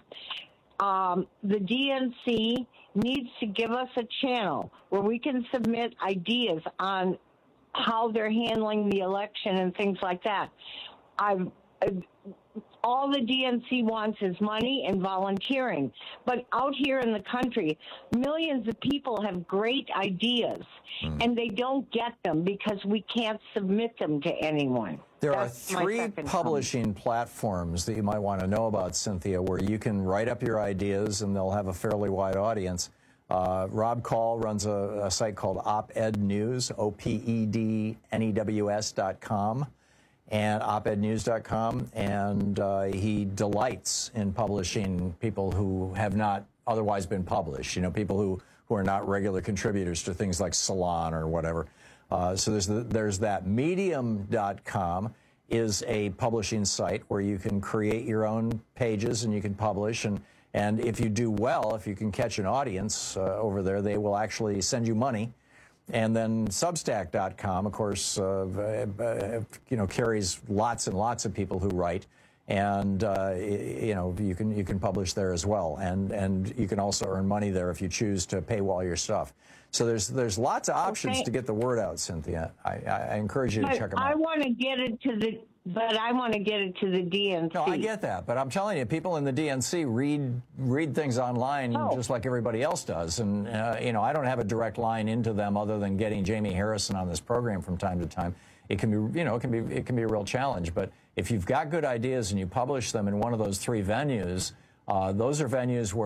Um, the D N C needs to give us a channel where we can submit ideas on how they're handling the election and things like that. I've, I've all the D N C wants is money and volunteering. But out here in the country, millions of people have great ideas, mm. and they don't get them because we can't submit them to anyone. There That's are three publishing comment. platforms that you might want to know about, Cynthia, where you can write up your ideas and they'll have a fairly wide audience. Uh, Rob Call runs a, a site called Op-Ed News, O P E D N E W S dot com. and op ed news dot com, and uh, he delights in publishing people who have not otherwise been published, you know, people who, who are not regular contributors to things like Salon or whatever. Uh, so there's, the, there's that. medium dot com is a publishing site where you can create your own pages and you can publish, and, and if you do well, if you can catch an audience uh, over there, they will actually send you money. And then Substack dot com, of course, uh, uh, you know, carries lots and lots of people who write, and uh, you know, you can you can publish there as well, and and you can also earn money there if you choose to paywall your stuff. So there's there's lots of options okay. to get the word out, Cynthia. I, I encourage you to but check them I out. I want to get it to the. But I want to get it to the D N C. No, I get that, but I'm telling you, people in the D N C read read things online oh. just like everybody else does, and uh, you know, I don't have a direct line into them other than getting Jamie Harrison on this program from time to time. It can be, you know, it can be it can be a real challenge. But if you've got good ideas and you publish them in one of those three venues, uh, those are venues where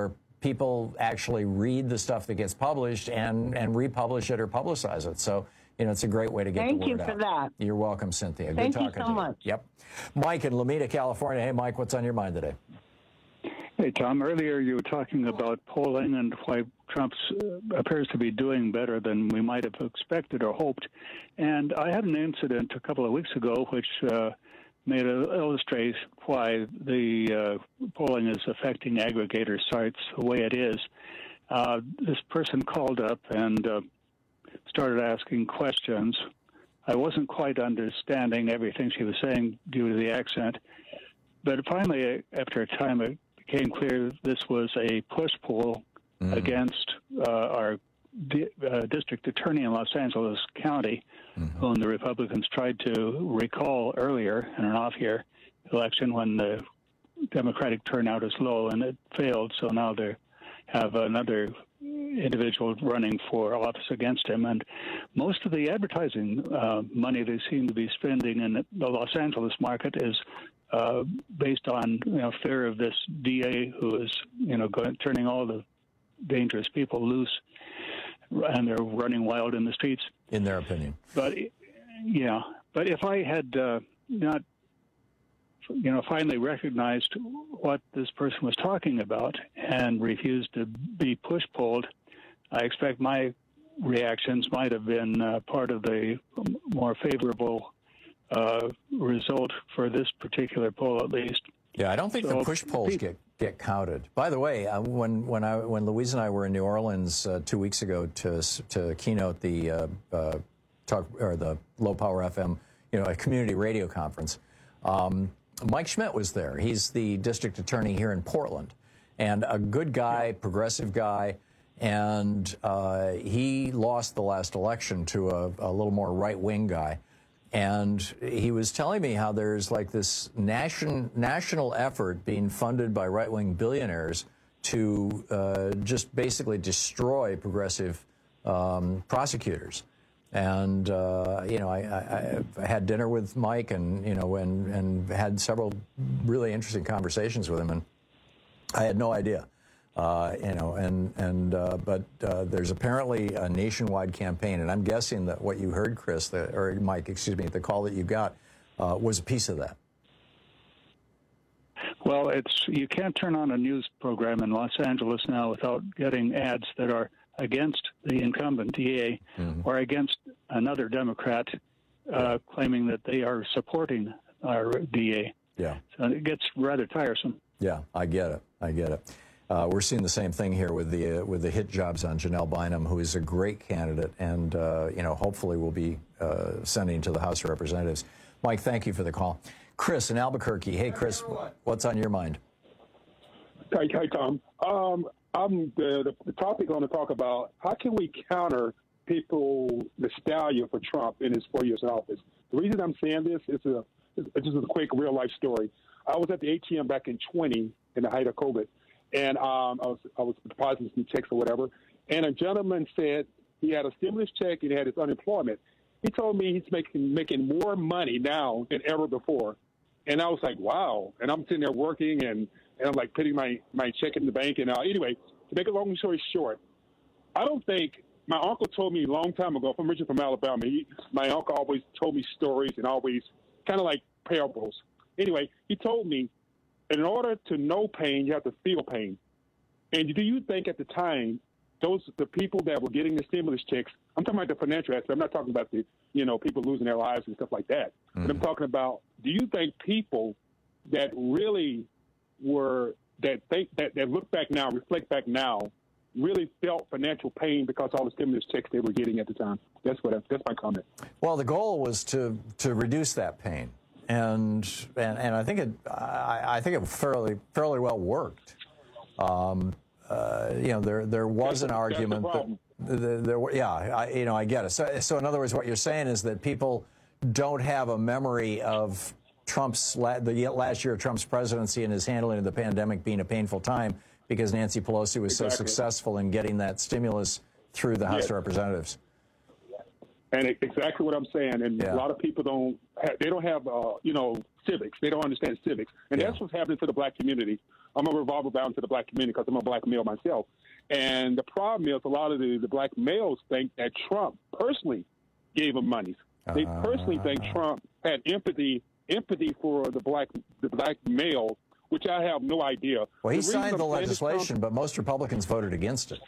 people actually read the stuff that gets published and, and republish it or publicize it. So, you know, it's a great way to get Thank the word you for out. that. You're welcome, Cynthia. Good Thank you talking so to you. much. Yep. Mike in Lomita, California. Hey, Mike, what's on your mind today? Hey, Tom, earlier you were talking about polling and why Trump uh, appears to be doing better than we might have expected or hoped. And I had an incident a couple of weeks ago which uh, made it illustrate why the uh, polling is affecting aggregator sites the way it is. Uh, this person called up and uh, started asking questions. I wasn't quite understanding everything she was saying due to the accent. But finally, after a time, it became clear this was a push poll mm. against uh, our di- uh, district attorney in Los Angeles County, mm-hmm. whom the Republicans tried to recall earlier in an off-year election when the Democratic turnout is low, and it failed. So now they have another individual running for office against him. And most of the advertising uh, money they seem to be spending in the Los Angeles market is Uh, based on you know fear of this D A who is you know going, turning all the dangerous people loose, and they're running wild in the streets. In their opinion, but yeah, but if I had uh, not you know finally recognized what this person was talking about and refused to be push pulled, I expect my reactions might have been uh, part of the more favorable Uh, result for this particular poll, at least. Yeah, I don't think so the push polls get, get counted. By the way, uh, when when I when Louise and I were in New Orleans uh, two weeks ago to to keynote the uh, uh, talk or the low power F M, you know, a community radio conference, um, Mike Schmidt was there. He's the district attorney here in Portland, and a good guy, progressive guy. And uh, he lost the last election to a, a little more right-wing guy. And he was telling me how there's like this nation, national effort being funded by right-wing billionaires to uh, just basically destroy progressive um, prosecutors. And, uh, you know, I, I, I had dinner with Mike and, you know, and, and had several really interesting conversations with him. And I had no idea. Uh, you know, and and uh, but uh, there's apparently a nationwide campaign, and I'm guessing that what you heard, Chris, the, or Mike, excuse me, the call that you got uh, was a piece of that. Well, it's you can't turn on a news program in Los Angeles now without getting ads that are against the incumbent D A mm-hmm. or against another Democrat uh, claiming that they are supporting our D A. Yeah, so it gets rather tiresome. Yeah, I get it. I get it. Uh, we're seeing the same thing here with the uh, with the hit jobs on Janelle Bynum, who is a great candidate, and uh, you know hopefully will be uh, sending to the House of Representatives. Mike, thank you for the call. Chris in Albuquerque. Hey, Chris, what's on your mind? Hi, hi Tom. Um, I'm the, the the topic I want to talk about. How can we counter people nostalgia for Trump in his four years in office? The reason I'm saying this is a it's just a quick real life story. I was at the A T M back in twenty in the height of COVID. And um, I was I was depositing some checks or whatever, and a gentleman said he had a stimulus check and he had his unemployment. He told me he's making making more money now than ever before, and I was like, wow. And I'm sitting there working, and, and I'm like putting my, my check in the bank. And uh, anyway, to make a long story short, I don't think my uncle told me a long time ago. I'm originally from Alabama. He, my uncle always told me stories and always kind of like parables. Anyway, he told me, in order to know pain, you have to feel pain. And do you think at the time, those the people that were getting the stimulus checks, I'm talking about the financial aspect, I'm not talking about the, you know, people losing their lives and stuff like that. Mm-hmm. But I'm talking about, do you think people that really were, that think, that, that look back now, reflect back now, really felt financial pain because all the stimulus checks they were getting at the time? That's what I, that's my comment. Well, the goal was to to reduce that pain. And, and and I think it I, I think it fairly fairly well worked. Um, uh, you know, there there was an argument that there, there were yeah I, you know I get it. So so in other words, what you're saying is that people don't have a memory of Trump's la- the last year of Trump's presidency and his handling of the pandemic being a painful time because Nancy Pelosi was exactly. so successful in getting that stimulus through the House yes. of Representatives. And it, exactly what I'm saying. And yeah. a lot of people don't, have, they don't have, uh, you know, civics. They don't understand civics. And yeah. that's what's happening to the black community. I'm a revolver bound to the black community because I'm a black male myself. And the problem is a lot of the, the black males think that Trump personally gave them money. They personally think Trump had empathy empathy for the black the black male, which I have no idea. Well, he The reason signed the I'm saying this, Trump- legislation, but most Republicans voted against it.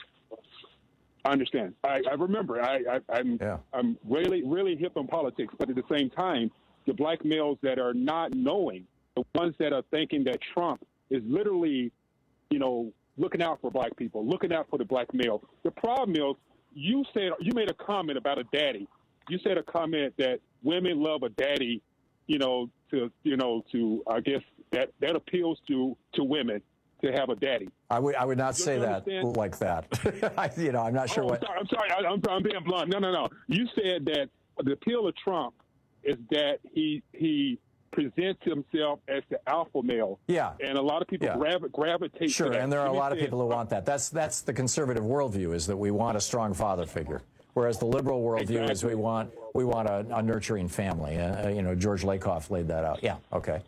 I understand. I, I remember. I, I, I'm Yeah. I'm really really hip on politics, but at the same time, the black males that are not knowing, the ones that are thinking that Trump is literally, you know, looking out for black people, looking out for the black male. The problem is, you said you made a comment about a daddy. You said a comment that women love a daddy, you know, to you know to I guess that that appeals to to women to have a daddy. I would I would not You say that understand? like that. I, you know, I'm not sure Oh, what. I'm sorry. I'm sorry. I, I'm, I'm being blunt. No, no, no. You said that the appeal of Trump is that he he presents himself as the alpha male. Yeah. And a lot of people Yeah. gravi- gravitate Sure, to that. and there are a Let me lot of say- people who want that. That's that's the conservative worldview, is that we want a strong father figure, whereas the liberal worldview is we want we want a, a nurturing family. Uh, you know, George Lakoff laid that out. Yeah. Okay.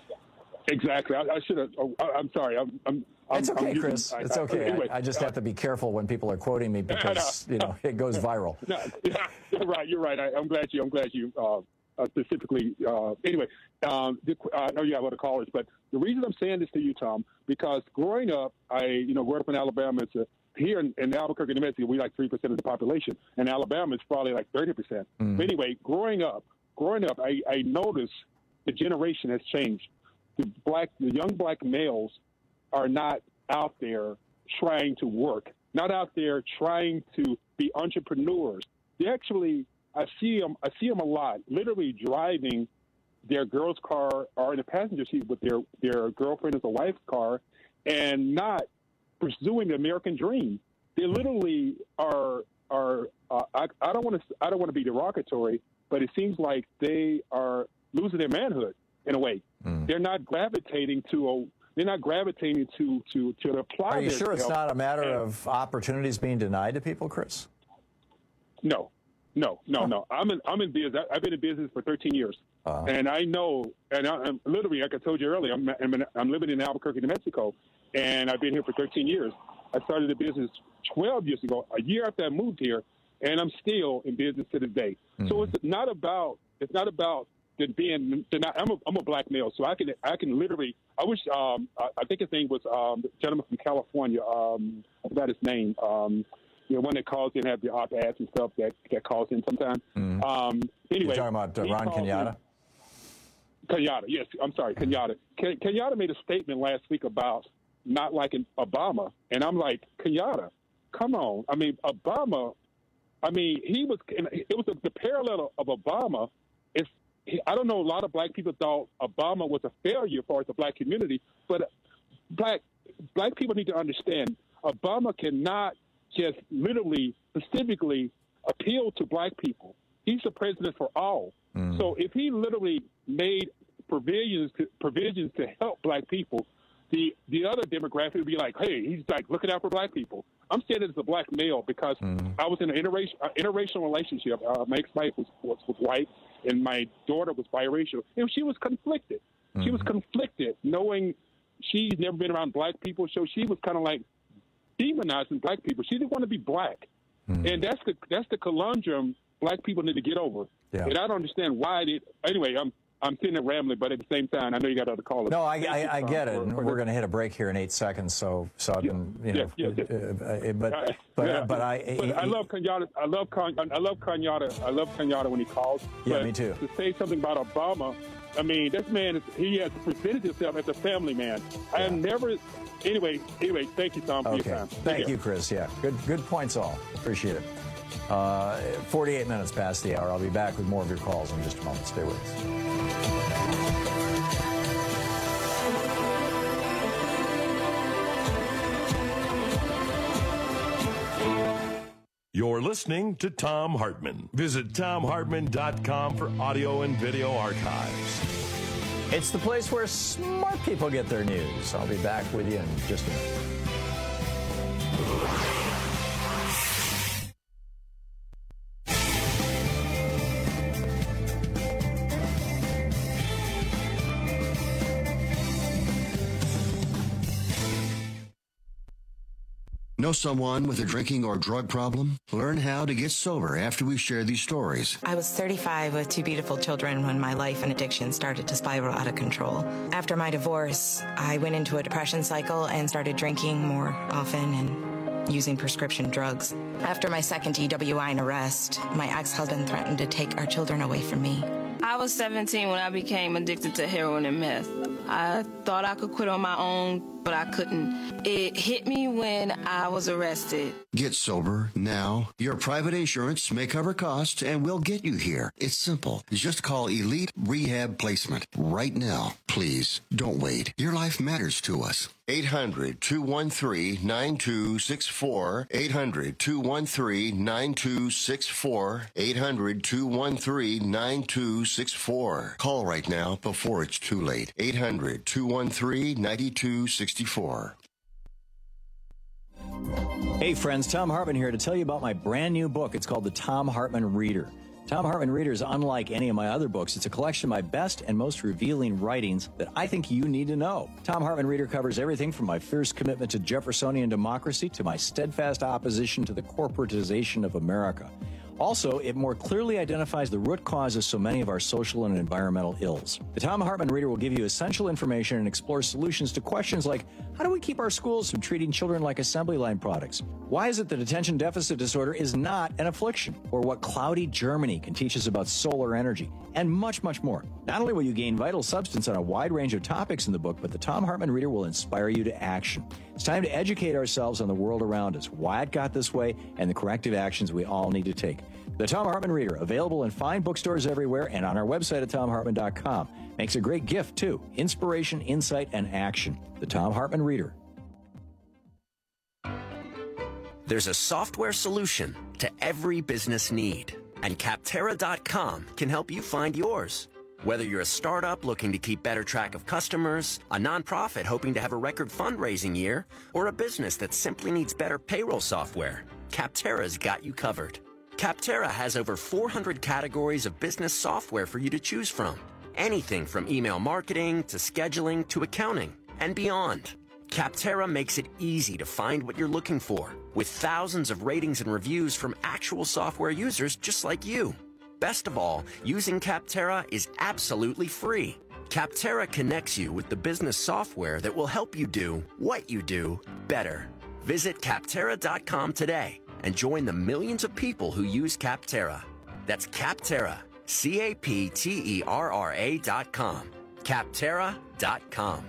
Exactly. I, I should have. Oh, I, I'm sorry. I'm. I'm It's I'm- okay, I'm using- Chris. I- It's I- okay. Anyway, I, I just uh, have to be careful when people are quoting me because you know it goes viral. No, yeah, you're right. You're right. I, I'm glad you. I'm glad you uh, uh, specifically. Uh, anyway, um, the, uh, I know you have other callers, but the reason I'm saying this to you, Tom, because growing up, I you know grew up in Alabama. It's a, here in, in Albuquerque, New Mexico, we like three percent of the population, and Alabama is probably like thirty percent. Mm. But anyway, growing up, growing up, I, I noticed the generation has changed. The black, the young black males are not out there trying to work, not out there trying to be entrepreneurs. They actually, I see them, I see them a lot, literally driving their girl's car or in the passenger seat with their, their girlfriend as a wife's car, and not pursuing the American dream. They literally are are. Uh, I, I don't want to. I don't want to be derogatory, but it seems like they are losing their manhood in a way. Mm. They're not gravitating to a. They're not gravitating to to to apply. Are you sure it's themselves. not a matter of opportunities being denied to people, Chris? No, no, no, no. I'm in. I'm in business. I've been in business for thirteen years, uh-huh. and I know. And I, I'm literally, like I told you earlier, I'm, I'm, in, I'm living in Albuquerque, New Mexico, and I've been here for thirteen years. I started a business twelve years ago, a year after I moved here, and I'm still in business to this day. Mm-hmm. So it's not about. It's not about than being. Than not, I'm a I'm a black male, so I can I can literally. I wish. Um, I, I think his name was um, the gentleman from California. Um, I forgot his name. Um, you know, one that calls in, have the op-ads and stuff that, that calls in sometimes. Mm-hmm. Um, anyway, you're talking about uh, he Ron called Kenyatta. in- Kenyatta, yes. I'm sorry, Kenyatta. Ken- Kenyatta made a statement last week about not liking Obama, and I'm like, Kenyatta, come on. I mean, Obama. I mean, he was. It was a, the parallel of Obama. It's. He, I don't know. A lot of black people thought Obama was a failure for the black community, but black black people need to understand Obama cannot just literally specifically appeal to black people. He's the president for all. Mm. So if he literally made provisions to, provisions to help black people, the the other demographic would be like, hey, he's like looking out for black people. I'm saying it as a black male because mm. I was in an interracial, uh, interracial relationship. Uh, my ex-wife was, was, was white, and my daughter was biracial. And she was conflicted. Mm-hmm. She was conflicted, knowing she's never been around black people, so she was kind of like demonizing black people. She didn't want to be black. Mm-hmm. And that's the that's the conundrum black people need to get over. Yeah. And I don't understand why they – anyway, I'm I'm sitting there rambling, but at the same time, I know you got other callers. No, I, Thank I, you, I Tom, get it. for- And for we're this. going to hit a break here in eight seconds, so so I can, you know, Yeah, yeah, yeah. uh, uh, but Uh, but yeah. but I But I love Kenyatta. I love Con- I love Kenyatta. I love Kenyatta when he calls. Yeah, But me too. To say something about Obama, I mean, this man is, he has presented himself as a family man. I have never. Anyway, anyway, thank you, Tom, for Okay. your time. Take Thank care. you, Chris. Yeah, good good points all. Appreciate it. Uh, forty-eight minutes past the hour. I'll be back with more of your calls in just a moment. Stay with us. You're listening to Tom Hartman. Visit tom hartman dot com for audio and video archives. It's the place where smart people get their news. I'll be back with you in just a minute. Know someone with a drinking or drug problem? Learn how to get sober after we share these stories. I was thirty-five with two beautiful children when my life and addiction started to spiral out of control. After my divorce, I went into a depression cycle and started drinking more often and using prescription drugs. After my second D W I and arrest, my ex-husband threatened to take our children away from me. I was seventeen when I became addicted to heroin and meth. I thought I could quit on my own, but I couldn't. It hit me when I was arrested. Get sober now. Your private insurance may cover costs and we'll get you here. It's simple. Just call Elite Rehab Placement right now. Please don't wait. Your life matters to us. eight hundred, two one three, nine two six four. eight hundred, two one three, nine two six four. eight hundred, two one three, nine two six four. Call right now before it's too late. eight hundred, two one three, nine two six four. Hey friends, Thom Hartmann here to tell you about my brand new book. It's called The Thom Hartmann Reader. Thom Hartmann Reader is unlike any of my other books. It's a collection of my best and most revealing writings that I think you need to know. Thom Hartmann Reader covers everything from my fierce commitment to Jeffersonian democracy to my steadfast opposition to the corporatization of America. Also, it more clearly identifies the root cause of so many of our social and environmental ills. The Thom Hartmann Reader will give you essential information and explore solutions to questions like, how do we keep our schools from treating children like assembly line products? Why is it that attention deficit disorder is not an affliction? Or what cloudy Germany can teach us about solar energy? And much, much more. Not only will you gain vital substance on a wide range of topics in the book, but the Thom Hartmann Reader will inspire you to action. It's time to educate ourselves on the world around us, why it got this way, and the corrective actions we all need to take. The Thom Hartmann Reader, available in fine bookstores everywhere and on our website at thom hartmann dot com. Makes a great gift, too. Inspiration, insight, and action. The Thom Hartmann Reader. There's a software solution to every business need, and Capterra dot com can help you find yours. Whether you're a startup looking to keep better track of customers, a nonprofit hoping to have a record fundraising year, or a business that simply needs better payroll software, Capterra's got you covered. Capterra has over four hundred categories of business software for you to choose from. Anything from email marketing to scheduling to accounting and beyond. Capterra makes it easy to find what you're looking for, with thousands of ratings and reviews from actual software users just like you. Best of all, using Capterra is absolutely free. Capterra connects you with the business software that will help you do what you do better. Visit Capterra dot com today and join the millions of people who use Capterra. That's Capterra, C A P T E R R A dot com. Capterra dot com.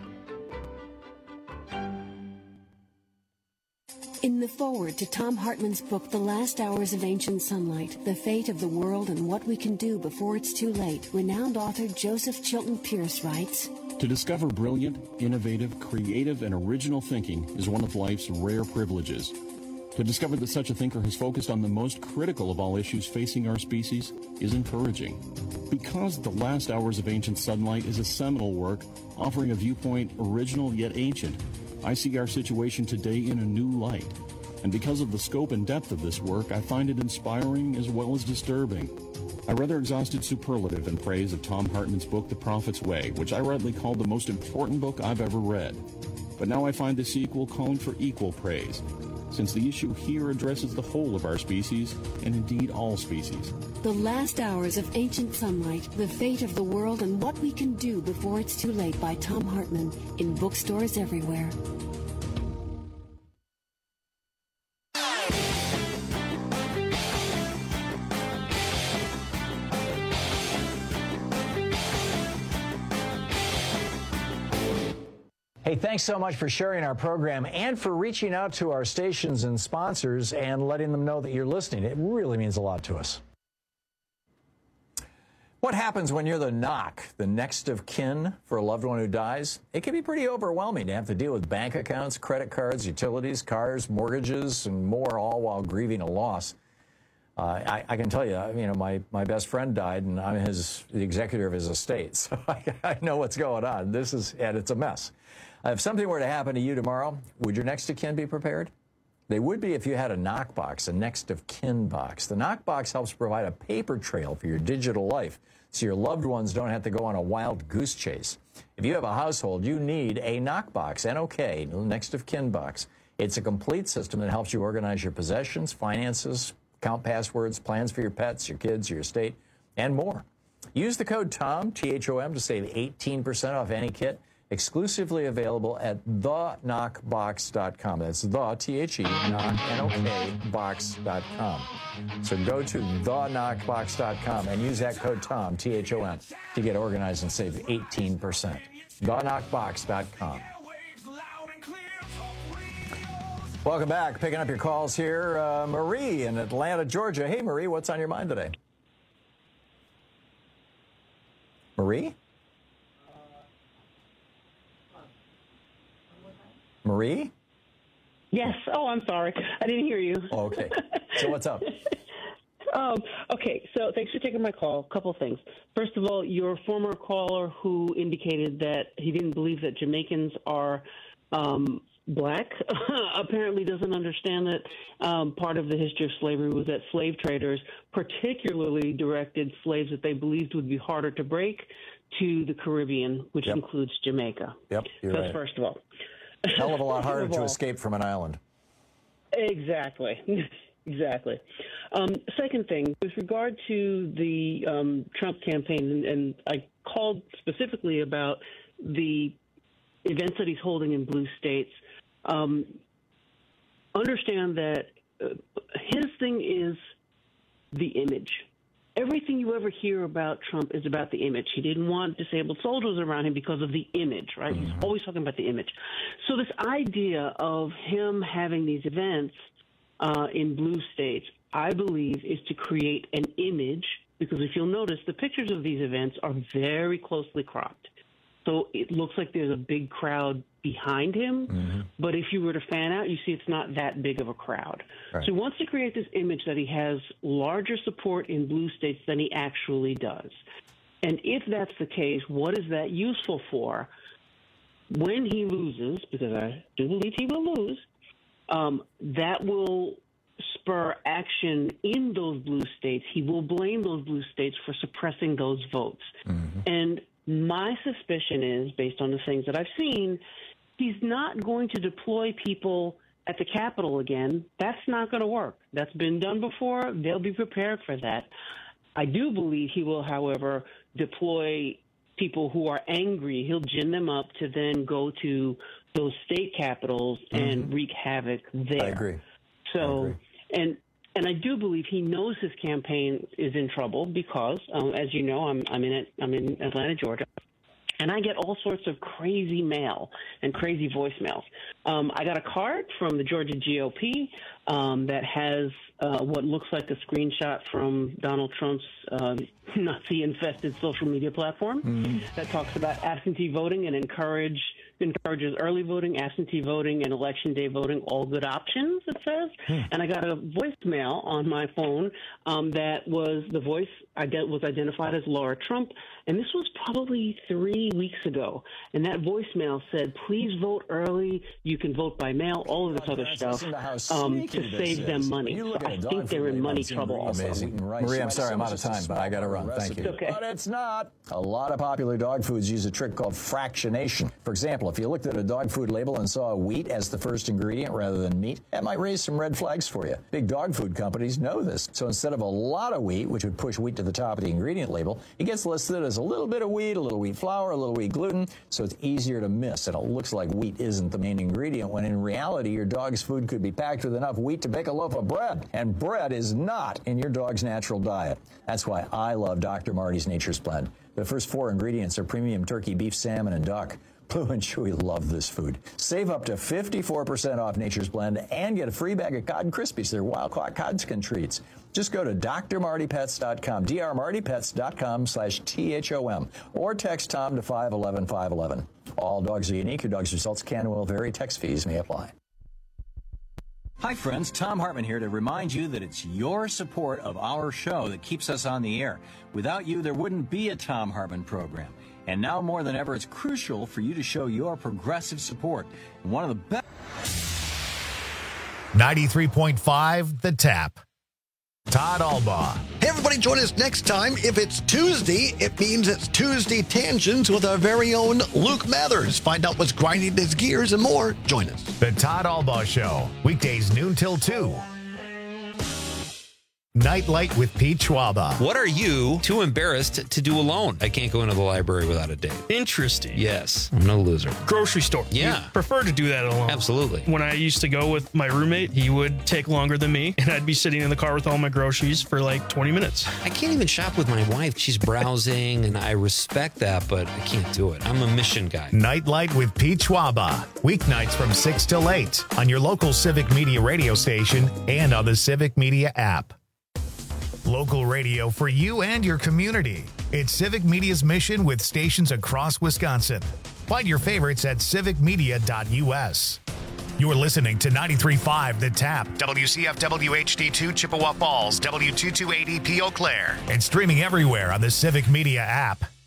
In the foreword to Thom Hartmann's book, The Last Hours of Ancient Sunlight, The Fate of the World and What We Can Do Before It's Too Late, renowned author Joseph Chilton Pierce writes, To discover brilliant, innovative, creative, and original thinking is one of life's rare privileges. To discover that such a thinker has focused on the most critical of all issues facing our species is encouraging. Because The Last Hours of Ancient Sunlight is a seminal work offering a viewpoint original yet ancient, I see our situation today in a new light. And because of the scope and depth of this work, I find it inspiring as well as disturbing. I rather exhausted superlative in praise of Thom Hartmann's book, The Prophet's Way, which I rightly called the most important book I've ever read. But now I find the sequel calling for equal praise, since the issue here addresses the whole of our species, and indeed all species. The Last Hours of Ancient Sunlight, The Fate of the World and What We Can Do Before It's Too Late by Thom Hartmann, in bookstores everywhere. Hey, thanks so much for sharing our program and for reaching out to our stations and sponsors and letting them know that you're listening. It really means a lot to us. What happens when you're the N O C, the next of kin for a loved one who dies? It can be pretty overwhelming to have to deal with bank accounts, credit cards, utilities, cars, mortgages, and more, all while grieving a loss. Uh, I, I can tell you, you know, my, my best friend died, and I'm his, the executor of his estate, so I, I know what's going on. This is, and it's a mess. Uh, if something were to happen to you tomorrow, would your next of kin be prepared? They would be if you had a knock box, a next of kin box. The knock box helps provide a paper trail for your digital life, so your loved ones don't have to go on a wild goose chase. If you have a household, you need a knock box, N O K, next of kin box. It's a complete system that helps you organize your possessions, finances, account passwords, plans for your pets, your kids, your estate, and more. Use the code TOM, T H O M, to save eighteen percent off any kit, exclusively available at the knock box dot com. That's the, T H E, knock, N O K, box dot com. So go to the knock box dot com and use that code TOM, T H O M, to get organized and save eighteen percent. the knock box dot com. Welcome back. Picking up your calls here. Uh, Marie in Atlanta, Georgia. Hey, Marie, what's on your mind today? Marie? Marie? Yes. Oh, I'm sorry. I didn't hear you. Oh, okay. So what's up? um, okay. So thanks for taking my call. A couple things. First of all, your former caller who indicated that he didn't believe that Jamaicans are um, black apparently doesn't understand that um, part of the history of slavery was that slave traders particularly directed slaves that they believed would be harder to break to the Caribbean, which Yep. includes Jamaica. Yep, you're That's right. first of all. Hell of a lot harder Second of to all- escape from an island. Exactly. Exactly. Um, second thing, with regard to the um, Trump campaign, and, and I called specifically about the events that he's holding in blue states, um, understand that uh, his thing is the image. Everything you ever hear about Trump is about the image. He didn't want disabled soldiers around him because of the image, right? He's always talking about the image. So this idea of him having these events uh, in blue states, I believe, is to create an image, because if you'll notice, the pictures of these events are very closely cropped. So it looks like there's a big crowd behind him, Mm-hmm. but if you were to fan out, you see it's not that big of a crowd. Right. So he wants to create this image that he has larger support in blue states than he actually does. And if that's the case, what is that useful for? When he loses, because I do believe he will lose, um, that will spur action in those blue states. He will blame those blue states for suppressing those votes. Mm-hmm. And my suspicion is, based on the things that I've seen, he's not going to deploy people at the Capitol again. That's not going to work. That's been done before. They'll be prepared for that. I do believe he will, however, deploy people who are angry. He'll gin them up to then go to those state capitals and Mhm. wreak havoc there. I agree. So, I agree. and and I do believe he knows his campaign is in trouble because, um, as you know, I'm I'm in I'm in Atlanta, Georgia, and I get all sorts of crazy mail and crazy voicemails. Um, I got a card from the Georgia G O P um, that has uh, what looks like a screenshot from Donald Trump's uh, Nazi-infested social media platform Mm-hmm. that talks about absentee voting and encourage encourages early voting, absentee voting, and election day voting, all good options, it says. Hmm. And I got a voicemail on my phone um, that was the voice ident- was identified as Laura Trump, and this was probably three weeks ago. And that voicemail said, please vote early, you can vote by mail, all of this other stuff, um, to save them money. So I think they're in money trouble also. Amazing. Marie, I'm sorry, I'm out of time, but I got to run. Thank you. Okay. But it's not. A lot of popular dog foods use a trick called fractionation. For example, if you looked at a dog food label and saw wheat as the first ingredient rather than meat, that might raise some red flags for you. Big dog food companies know this. So instead of a lot of wheat, which would push wheat to the top of the ingredient label, it gets listed as a little bit of wheat, a little wheat flour, a little wheat gluten, so it's easier to miss. And it looks like wheat isn't the main ingredient, when in reality, your dog's food could be packed with enough wheat to bake a loaf of bread. And bread is not in your dog's natural diet. That's why I love Doctor Marty's Nature's Blend. The first four ingredients are premium turkey, beef, salmon, and duck. Blue and Chewy love this food. Save up to fifty-four percent off Nature's Blend and get a free bag of Cod Krispies. They're wild-caught Codskin treats. Just go to D R Marty Pets dot com, D R Marty Pets dot com slash T H O M, or text Tom to five one one, five one one. All dogs are unique. Your dog's results can and will vary. Text fees may apply. Hi, friends. Tom Hartman here to remind you that it's your support of our show that keeps us on the air. Without you, there wouldn't be a Tom Hartman program. And now more than ever, it's crucial for you to show your progressive support. And one of the best... ninety-three point five The Tap. Todd Albaugh. everybody, join us next time. If it's Tuesday, it means it's Tuesday Tangents with our very own Luke Mathers. Find out what's grinding his gears and more. Join us. The Todd Albaugh Show, weekdays noon till two. Nightlight with Pete Schwaba. What are you too embarrassed to do alone? I can't go into the library without a date. Interesting. Yes, I'm no loser. Grocery store. Yeah. You prefer to do that alone. Absolutely. When I used to go with my roommate, he would take longer than me, and I'd be sitting in the car with all my groceries for like twenty minutes. I can't even shop with my wife. She's browsing, and I respect that, but I can't do it. I'm a mission guy. Nightlight with Pete Schwaba. Weeknights from six till eight on your local Civic Media radio station and on the Civic Media app. Local radio for you and your community. It's Civic Media's mission with stations across Wisconsin. Find your favorites at civic media dot u s. You're listening to ninety-three point five The Tap, W C F W H D two Chippewa Falls, W two two eight E P Eau Claire, and streaming everywhere on the Civic Media app.